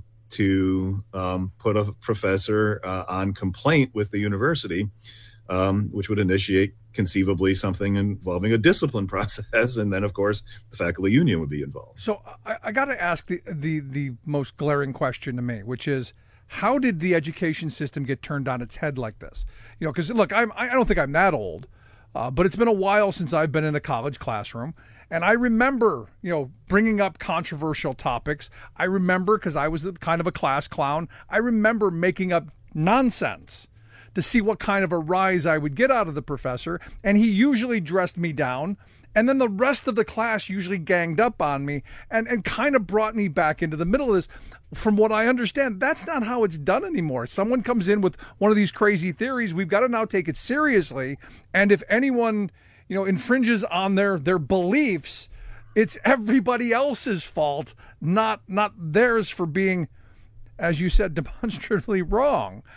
S19: to um, put a professor uh, on complaint with the university, um, which would initiate conceivably something involving a discipline process. And then, of course, the faculty union would be involved.
S11: So I, I got to ask the, the, the most glaring question to me, which is, how did the education system get turned on its head like this? You know, because, look, I'm, I don't think I'm that old. Uh, but it's been a while since I've been in a college classroom. And I remember, you know, bringing up controversial topics. I remember, because I was kind of a class clown, I remember making up nonsense to see what kind of a rise I would get out of the professor. And he usually dressed me down. And then the rest of the class usually ganged up on me and, and kind of brought me back into the middle of this. From what I understand, that's not how it's done anymore. Someone comes in with one of these crazy theories, we've got to now take it seriously. And if anyone, you know, infringes on their, their beliefs, it's everybody else's fault, not not theirs for being, as you said, demonstrably wrong.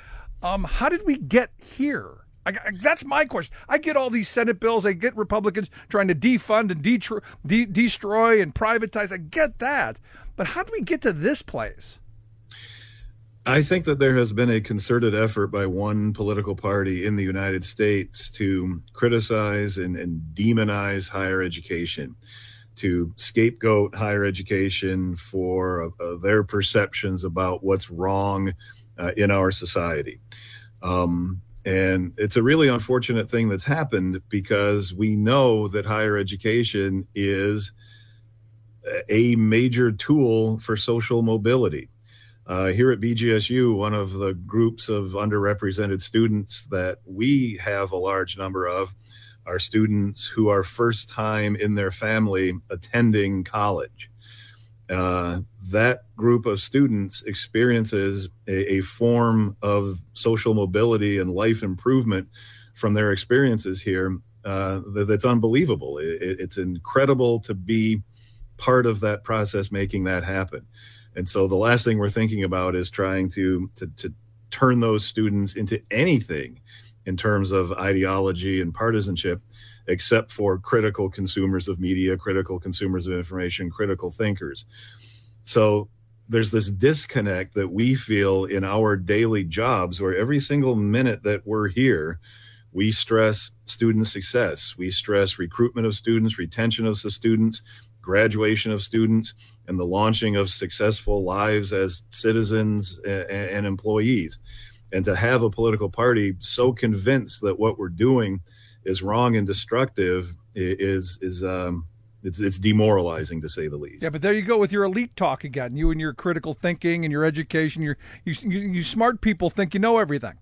S11: Um, how did we get here? I, I, that's my question. I get all these Senate bills. I get Republicans trying to defund and detro- de- destroy and privatize. I get that. But how did we get to this place?
S19: I think that there has been a concerted effort by one political party in the United States to criticize and, and demonize higher education, to scapegoat higher education for uh, their perceptions about what's wrong uh, in our society. Um, and it's a really unfortunate thing that's happened, because we know that higher education is a major tool for social mobility. Uh, here at B G S U, one of the groups of underrepresented students that we have a large number of are students who are first time in their family attending college. Uh, that group of students experiences a, a form of social mobility and life improvement from their experiences here uh, that, that's unbelievable. It, it's incredible to be part of that process, making that happen. And so the last thing we're thinking about is trying to, to, to turn those students into anything in terms of ideology and partisanship, except for critical consumers of media, critical consumers of information, critical thinkers. So there's this disconnect that we feel in our daily jobs, where every single minute that we're here, we stress student success. We stress recruitment of students, retention of students, graduation of students, and the launching of successful lives as citizens and, and employees. And to have a political party so convinced that what we're doing is wrong and destructive is is um, it's, it's demoralizing, to say the least.
S11: Yeah, but there you go with your elite talk again. You and your critical thinking and your education. Your you you, you smart people think you know everything.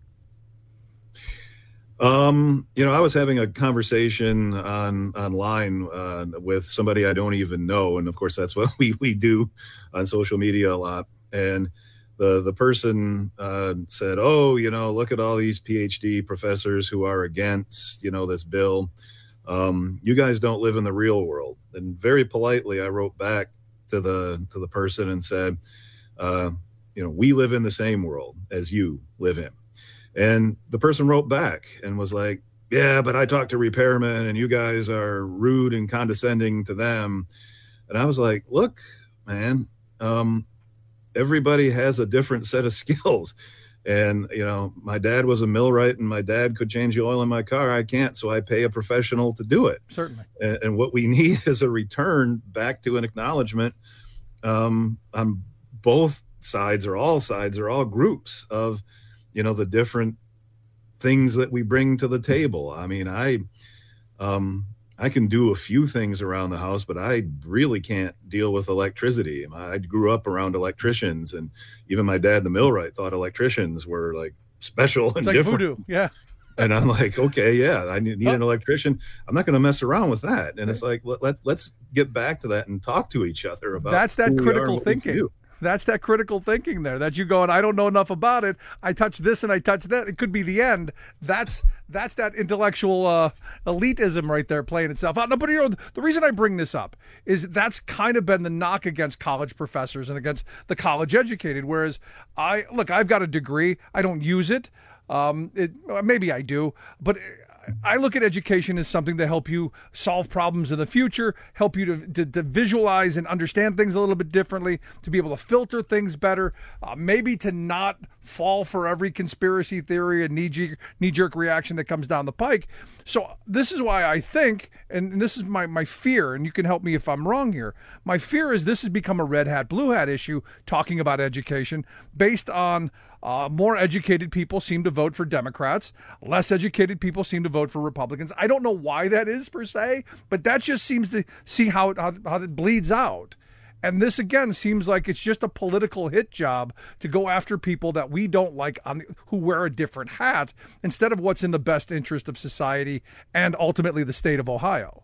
S19: Um, you know, I was having a conversation on online uh, with somebody I don't even know, and of course that's what we we do on social media a lot. And the the person uh, said, "Oh, you know, look at all these P H D professors who are against, you know, this bill. Um, you guys don't live in the real world." And very politely, I wrote back to the to the person and said, uh, "You know, we live in the same world as you live in." And the person wrote back and was like, "Yeah, but I talked to repairmen and you guys are rude and condescending to them." And I was like, "Look, man, um, everybody has a different set of skills. And, you know, my dad was a millwright and my dad could change the oil in my car. I can't, so I pay a professional to do it."
S11: Certainly.
S19: And, and what we need is a return back to an acknowledgement um, on both sides, or all sides, or all groups of, you know, the different things that we bring to the table. I mean, I, um, I can do a few things around the house, but I really can't deal with electricity. I grew up around electricians, and even my dad, the millwright, thought electricians were like special and
S11: it's like
S19: different.
S11: voodoo. Yeah.
S19: And I'm like, okay, yeah, I need, need an electrician. I'm not going to mess around with that. And it's like, let, let, let's get back to that and talk to each other about
S11: that's that critical thinking.
S19: Do.
S11: That's that critical thinking there. That you going, I don't know enough about it. I touch this and I touch that. It could be the end. That's that's that intellectual uh, elitism right there playing itself out. No, but you know, the reason I bring this up is that's kind of been the knock against college professors and against the college educated. Whereas I look, I've got a degree. I don't use it. Um, it maybe I do, but I look at education as something to help you solve problems in the future, help you to, to, to visualize and understand things a little bit differently, to be able to filter things better, uh, maybe to not fall for every conspiracy theory and knee-jerk, knee-jerk reaction that comes down the pike. So this is why I think, and this is my, my fear, and you can help me if I'm wrong here, my fear is this has become a red hat, blue hat issue talking about education based on Uh, more educated people seem to vote for Democrats. Less educated people seem to vote for Republicans. I don't know why that is per se, but that just seems to see how it, how, how it bleeds out. And this, again, seems like it's just a political hit job to go after people that we don't like on the, who wear a different hat instead of what's in the best interest of society and ultimately the state of Ohio.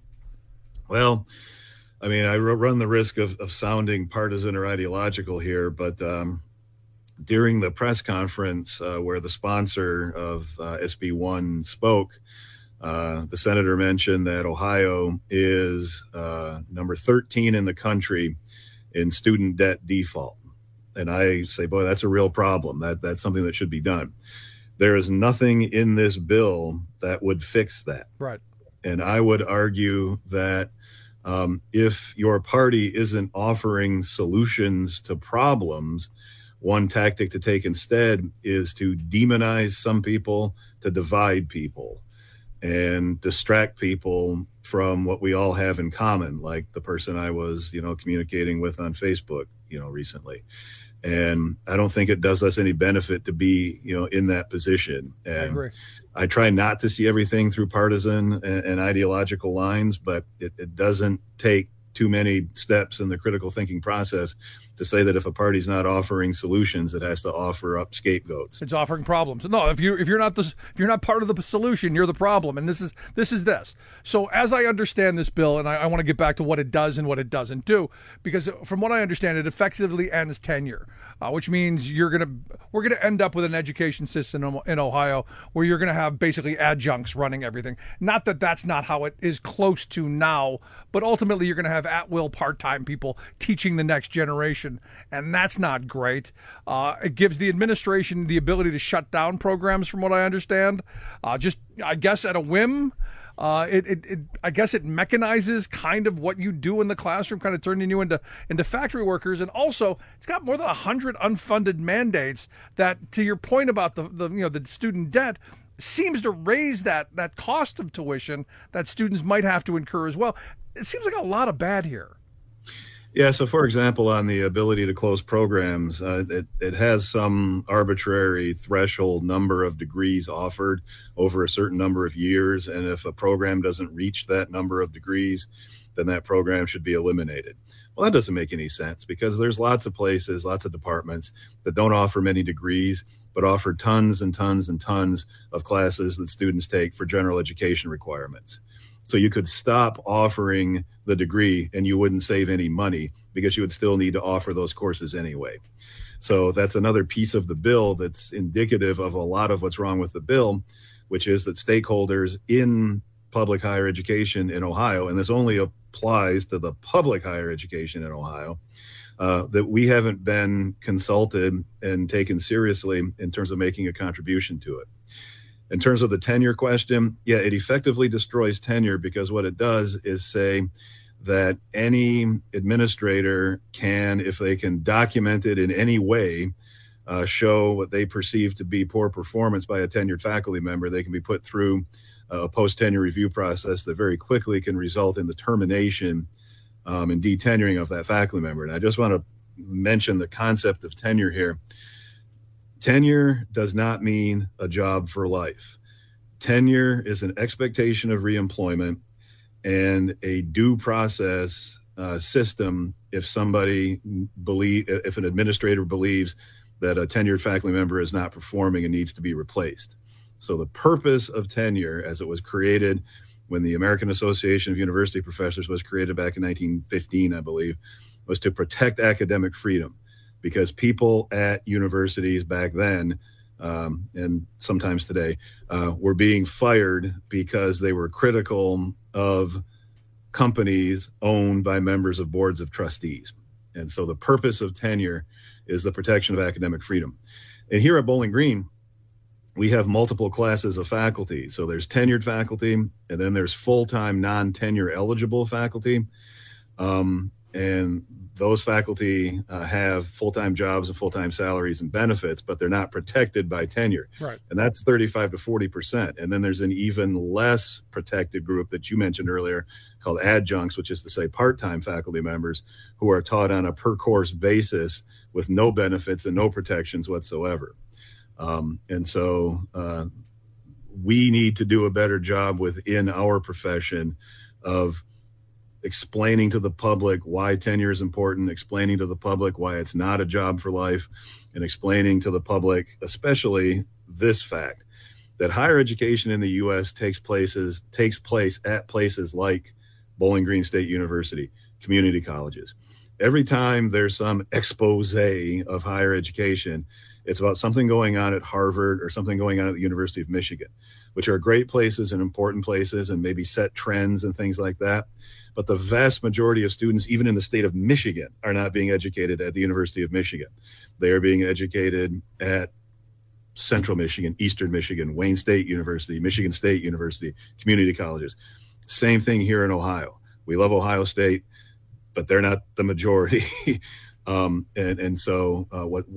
S19: Well, I mean, I run the risk of, of sounding partisan or ideological here, but um, during the press conference uh, where the sponsor of uh, S B one spoke, uh, the senator mentioned that Ohio is uh, number thirteen in the country in student debt default. and I say, boy, that's a real problem. That that's something that should be done. There is nothing in this bill that would fix that.
S11: Right.
S19: And I would argue that um, if your party isn't offering solutions to problems, one tactic to take instead is to demonize some people, to divide people, and distract people from what we all have in common, like the person I was, you know, communicating with on Facebook, you know, recently. And I don't think it does us any benefit to be, you know, in that position. And
S11: I agree.
S19: I try not to see everything through partisan and, and ideological lines, but it, it doesn't take too many steps in the critical thinking process to say that if a party's not offering solutions, it has to offer up scapegoats.
S11: It's offering problems. No, if you if you're not the if you're not part of the solution, you're the problem. And this is this is this. So as I understand this bill, and I, I want to get back to what it does and what it doesn't do, because from what I understand, it effectively ends tenure, uh, which means you're gonna we're gonna end up with an education system in, in Ohio where you're gonna have basically adjuncts running everything. Not that that's not how it is close to now, but ultimately you're gonna have at-will part-time people teaching the next generation. And that's not great. Uh, it gives the administration the ability to shut down programs, from what I understand, uh, just, I guess, at a whim. Uh, it, it, it, I guess it mechanizes kind of what you do in the classroom, kind of turning you into into factory workers. And also, it's got more than one hundred unfunded mandates that, to your point about the, the you know the student debt, seems to raise that that cost of tuition that students might have to incur as well. It seems like a lot of bad here.
S19: Yeah, so for example, on the ability to close programs, uh, it, it has some arbitrary threshold number of degrees offered over a certain number of years. And if a program doesn't reach that number of degrees, then that program should be eliminated. Well, that doesn't make any sense because there's lots of places, lots of departments that don't offer many degrees, but offer tons and tons and tons of classes that students take for general education requirements. So you could stop offering the degree and you wouldn't save any money because you would still need to offer those courses anyway. So that's another piece of the bill that's indicative of a lot of what's wrong with the bill, which is that stakeholders in public higher education in Ohio, and this only applies to the public higher education in Ohio, uh, that we haven't been consulted and taken seriously in terms of making a contribution to it. In terms of the tenure question, yeah, it effectively destroys tenure because what it does is say that any administrator can, if they can document it in any way, uh, show what they perceive to be poor performance by a tenured faculty member, they can be put through a post-tenure review process that very quickly can result in the termination um, and detenuring of that faculty member. And I just want to mention the concept of tenure here. Tenure does not mean a job for life. Tenure is an expectation of reemployment and a due process uh, system if somebody believe, if an administrator believes that a tenured faculty member is not performing and needs to be replaced. So the purpose of tenure, as it was created when the American Association of University Professors was created back in nineteen fifteen, I believe, was to protect academic freedom. Because people at universities back then, um, and sometimes today, uh, were being fired because they were critical of companies owned by members of boards of trustees. And so the purpose of tenure is the protection of academic freedom. And here at Bowling Green, we have multiple classes of faculty. So there's tenured faculty, and then there's full-time non-tenure eligible faculty. Um, and those faculty uh, have full-time jobs and full-time salaries and benefits, but they're not protected by tenure.
S11: Right.
S19: And that's thirty-five to forty percent. And then there's an even less protected group that you mentioned earlier called adjuncts, which is to say part-time faculty members who are taught on a per-course basis with no benefits and no protections whatsoever. Um, and so uh, we need to do a better job within our profession of explaining to the public why tenure is important, explaining to the public why it's not a job for life, and explaining to the public, especially this fact, that higher education in the U S takes places takes place at places like Bowling Green State University, community colleges. Every time there's some expose of higher education, It's about something going on at Harvard or something going on at the University of Michigan, which are great places and important places and maybe set trends and things like that. But the vast majority of students, even in the state of Michigan, are not being educated at the University of Michigan. They are being educated at Central Michigan, Eastern Michigan, Wayne State University, Michigan State University, community colleges. Same thing here in Ohio. We love Ohio State, but they're not the majority. um, and, and so uh, what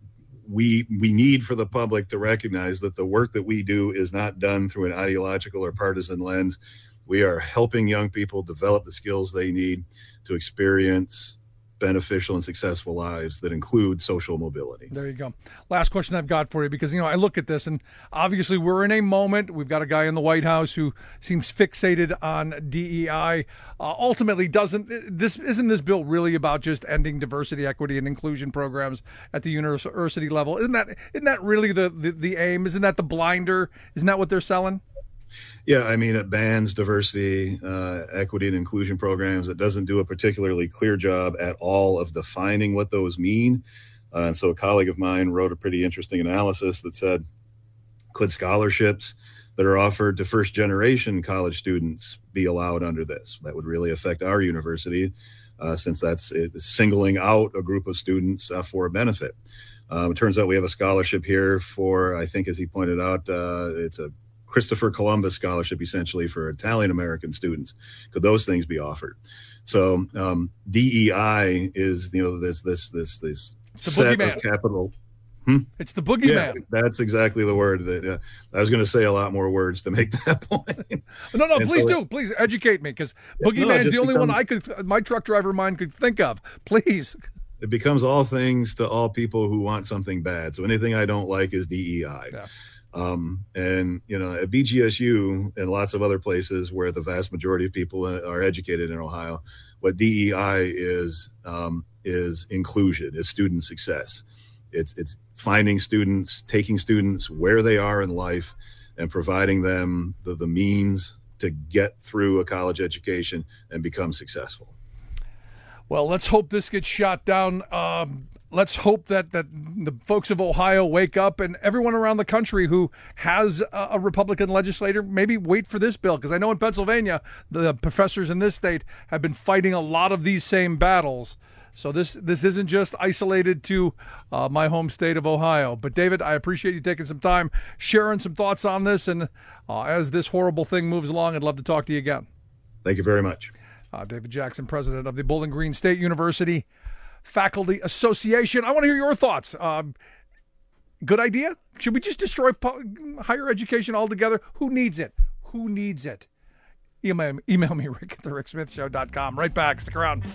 S19: we we need for the public to recognize that the work that we do is not done through an ideological or partisan lens. We are helping young people develop the skills they need to experience beneficial and successful lives that include social mobility.
S11: There you go. Last question I've got for you, because, you know, I look at this and obviously we're in a moment. We've got a guy in the White House who seems fixated on D E I. Uh, ultimately, doesn't this isn't this bill really about just ending diversity, equity, and inclusion programs at the university level? Isn't that isn't that really the, the, the aim? Isn't that the blinder? Isn't that what they're selling?
S19: Yeah, I mean, it bans diversity, uh, equity, and inclusion programs. It doesn't do a particularly clear job at all of defining what those mean. Uh, and so a colleague of mine wrote a pretty interesting analysis that said, could scholarships that are offered to first-generation college students be allowed under this? That would really affect our university, uh, since that's it, singling out a group of students uh, for a benefit. Um, it turns out we have a scholarship here for, I think, as he pointed out, uh, it's a Christopher Columbus scholarship, essentially, for Italian-American students. Could those things be offered? So um, D E I is, you know, this this this this set of capital. Hmm?
S11: It's the boogeyman.
S19: Yeah, that's exactly the word. That uh, I was going to say a lot more words to make that point.
S11: No, no,
S19: And
S11: please
S19: so
S11: do.
S19: it-
S11: Please educate me, because
S19: Yeah, no,
S11: boogeyman
S19: it
S11: is
S19: just
S11: the only one
S19: becomes-
S11: I could, my truck driver mind could think of. Please.
S19: It becomes all things to all people who want something bad. So anything I don't like is D E I.
S11: Yeah.
S19: Um, and, you know, at B G S U and lots of other places where the vast majority of people are educated in Ohio, what D E I is, um, is inclusion, is student success. It's, it's finding students, taking students where they are in life and providing them the, the means to get through a college education and become successful.
S11: Well, let's hope this gets shot down. Um, let's hope that, that the folks of Ohio wake up, and everyone around the country who has a, a Republican legislator, maybe wait for this bill. Because I know in Pennsylvania, the professors in this state have been fighting a lot of these same battles. So this this isn't just isolated to uh, my home state of Ohio. But David, I appreciate you taking some time, sharing some thoughts on this. And uh, as this horrible thing moves along, I'd love to talk to you again.
S19: Thank you very much.
S11: Uh, David Jackson, president of the Bowling Green State University Faculty Association. I want to hear your thoughts. Um, good idea? Should we just destroy po- higher education altogether? Who needs it? Who needs it? Email, email me, Rick at the rick smith show dot com. Right back. Stick around.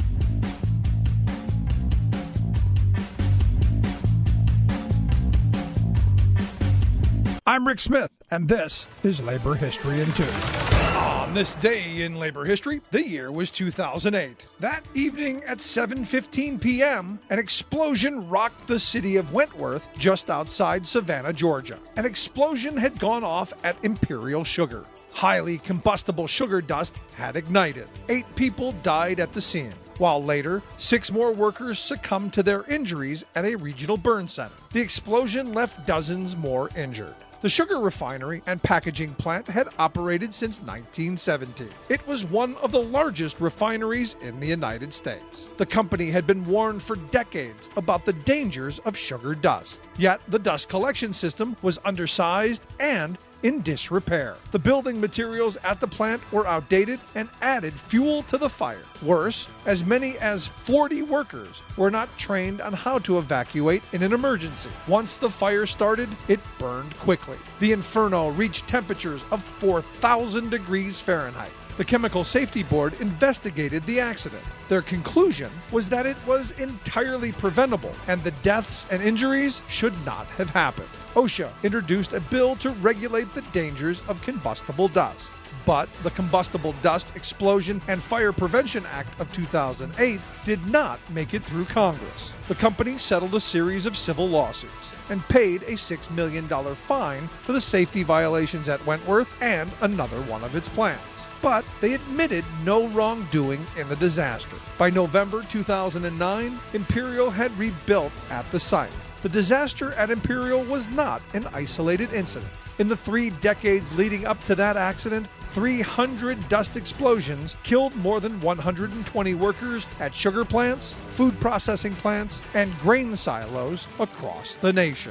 S11: I'm Rick Smith, and this is Labor History in Two. On this day in labor history, the year was two thousand eight. That evening at seven fifteen p.m., an explosion rocked the city of Wentworth just outside Savannah, Georgia. An explosion had gone off at Imperial Sugar. Highly combustible sugar dust had ignited. Eight people died at the scene, while later, six more workers succumbed to their injuries at a regional burn center. The explosion left dozens more injured. The sugar refinery and packaging plant had operated since nineteen seventy. It was one of the largest refineries in the United States. The company had been warned for decades about the dangers of sugar dust. Yet the dust collection system was undersized and in disrepair. The building materials at the plant were outdated and added fuel to the fire. Worse, as many as forty workers were not trained on how to evacuate in an emergency. Once the fire started, it burned quickly. The inferno reached temperatures of four thousand degrees Fahrenheit. The Chemical Safety Board investigated the accident. Their conclusion was that it was entirely preventable and the deaths and injuries should not have happened. OSHA introduced a bill to regulate the dangers of combustible dust. But the Combustible Dust Explosion and Fire Prevention Act of two thousand eight did not make it through Congress. The company settled a series of civil lawsuits and paid a six million dollars fine for the safety violations at Wentworth and another one of its plants. But they admitted no wrongdoing in the disaster. By November two thousand nine, Imperial had rebuilt at the site. The disaster at Imperial was not an isolated incident. In the three decades leading up to that accident, three hundred dust explosions killed more than one hundred twenty workers at sugar plants, food processing plants, and grain silos across the nation.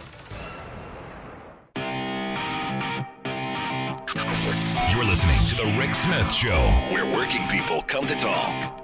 S10: You're listening to The Rick Smith Show, where working people come to talk.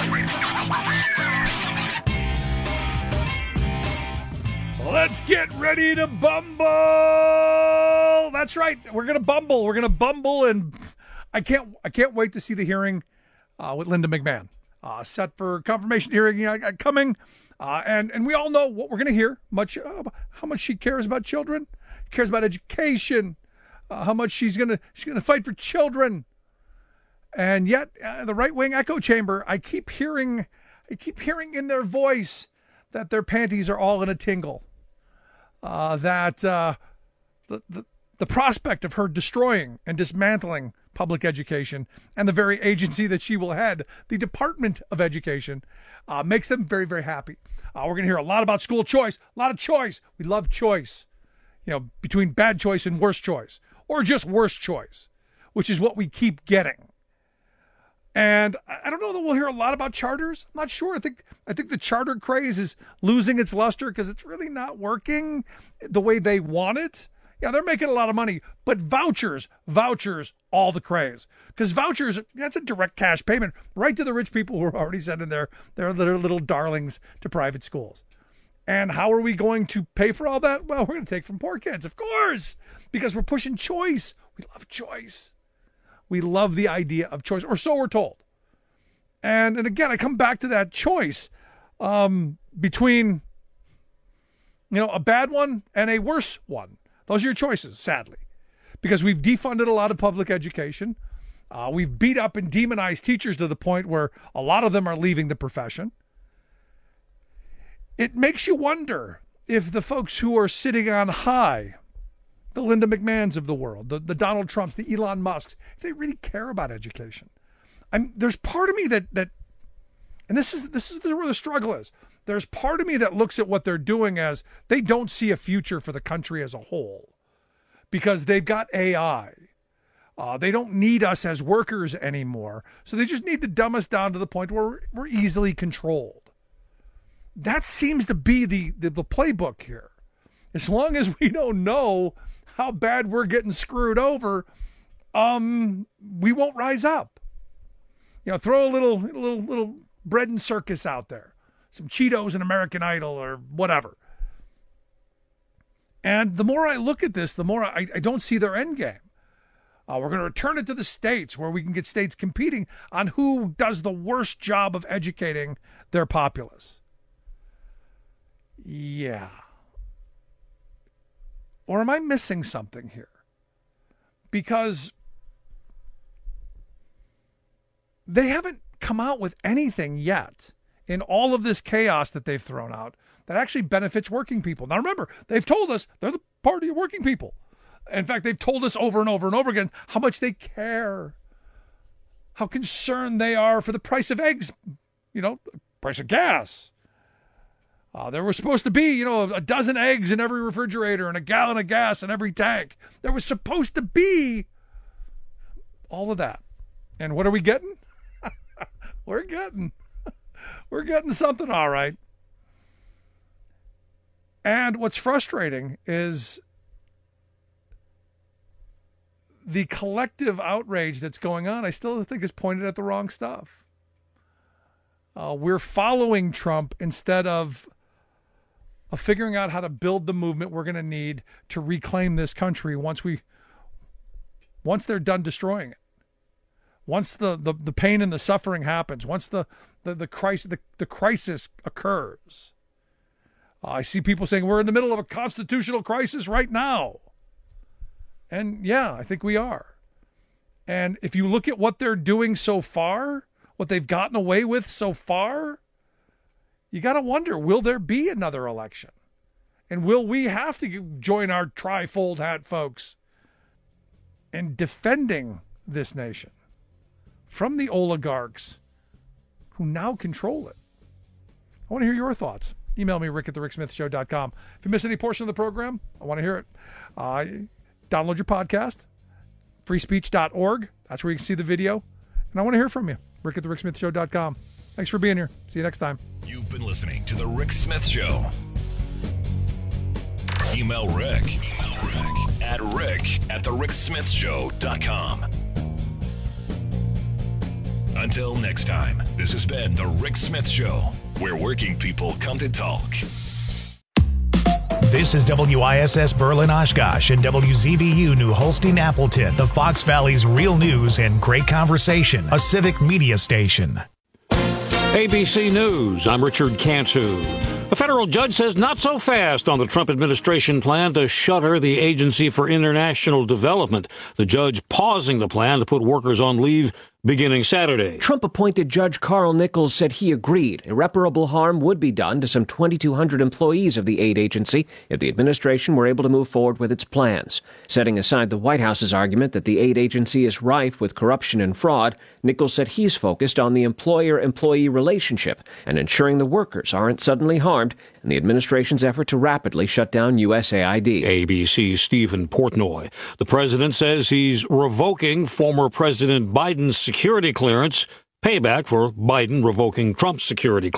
S11: Let's get ready to bumble. That's right. We're going to bumble. We're going to bumble, and I can't I can't wait to see the hearing uh, with Linda McMahon. Uh, set for confirmation hearing uh, coming. Uh, and, and we all know what we're going to hear, much uh, how much she cares about children, cares about education, uh, how much she's going to she's going to fight for children. And yet, uh, the right-wing echo chamber, I keep hearing I keep hearing in their voice that their panties are all in a tingle. Uh, that uh, the, the the prospect of her destroying and dismantling public education and the very agency that she will head, the Department of Education, uh, makes them very, very happy. Uh, we're going to hear a lot about school choice, a lot of choice. We love choice, you know, between bad choice and worse choice, or just worse choice, which is what we keep getting. And I don't know that we'll hear a lot about charters. I'm not sure. I think I think the charter craze is losing its luster because it's really not working the way they want it. Yeah, they're making a lot of money, but vouchers, vouchers, all the craze. Because vouchers, that's a direct cash payment right to the rich people who are already sending their, their little, little darlings to private schools. And how are we going to pay for all that? Well, we're going to take from poor kids, of course, because we're pushing choice. We love choice. We love the idea of choice, or so we're told. And and again, I come back to that choice um, between, you know, a bad one and a worse one. Those are your choices, sadly, because we've defunded a lot of public education. Uh, we've beat up and demonized teachers to the point where a lot of them are leaving the profession. It makes you wonder if the folks who are sitting on high, the Linda McMahons of the world, the, the Donald Trumps, the Elon Musks, if they really care about education. I'm, there's part of me that, that, and this is this is where the struggle is. There's part of me that looks at what they're doing as they don't see a future for the country as a whole because they've got A I. Uh, they don't need us as workers anymore. So they just need to dumb us down to the point where we're, we're easily controlled. That seems to be the, the, the playbook here. As long as we don't know how bad we're getting screwed over, um, we won't rise up. You know, throw a little, little, little bread and circus out there, some Cheetos and American Idol or whatever. And the more I look at this, the more I, I don't see their end game. Uh, we're going to return it to the states where we can get states competing on who does the worst job of educating their populace. Yeah. Or am I missing something here? Because they haven't come out with anything yet in all of this chaos that they've thrown out that actually benefits working people. Now remember, they've told us they're the party of working people. In fact, they've told us over and over and over again how much they care, how concerned they are for the price of eggs, you know, price of gas. Uh, there was supposed to be, you know, a dozen eggs in every refrigerator and a gallon of gas in every tank. There was supposed to be all of that. And what are we getting? We're getting, we're getting something, all right. And what's frustrating is the collective outrage that's going on, I still think is pointed at the wrong stuff. Uh, we're following Trump instead of, of figuring out how to build the movement we're going to need to reclaim this country once we, once they're done destroying it. Once the, the, the pain and the suffering happens, once the, the, the, crisis, the, the crisis occurs. Uh, I see people saying we're in the middle of a constitutional crisis right now. And yeah, I think we are. And if you look at what they're doing so far, what they've gotten away with so far, you got to wonder, will there be another election? And will we have to join our trifold hat folks in defending this nation from the oligarchs who now control it? I want to hear your thoughts. email me, rick at the rick smith show dot com. If you miss any portion of the program, I want to hear it. Uh, download your podcast, free speech dot org. That's where you can see the video. And I want to hear from you, rick at the rick smith show dot com. Thanks for being here. See you next time.
S10: You've been listening to The Rick Smith Show. Email Rick, email Rick at rick at the rick smith show dot com. Until next time, this has been The Rick Smith Show, where working people come to talk.
S1: This is W I S S Berlin Oshkosh and W Z B U New Holstein Appleton, the Fox Valley's real news and great conversation, a civic media station.
S2: A B C News, I'm Richard Cantu. A federal judge says not so fast on the Trump administration plan to shutter the Agency for International Development. The judge pausing the plan to put workers on leave beginning Saturday.
S20: Trump-appointed Judge Carl Nichols said he agreed irreparable harm would be done to some twenty-two hundred employees of the aid agency if the administration were able to move forward with its plans. Setting aside the White House's argument that the aid agency is rife with corruption and fraud, Nichols said he's focused on the employer-employee relationship and ensuring the workers aren't suddenly harmed in the administration's effort to rapidly shut down U S A I D.
S2: A B C's Stephen Portnoy. The president says he's revoking former President Biden's security clearance, payback for Biden revoking Trump's security clearance.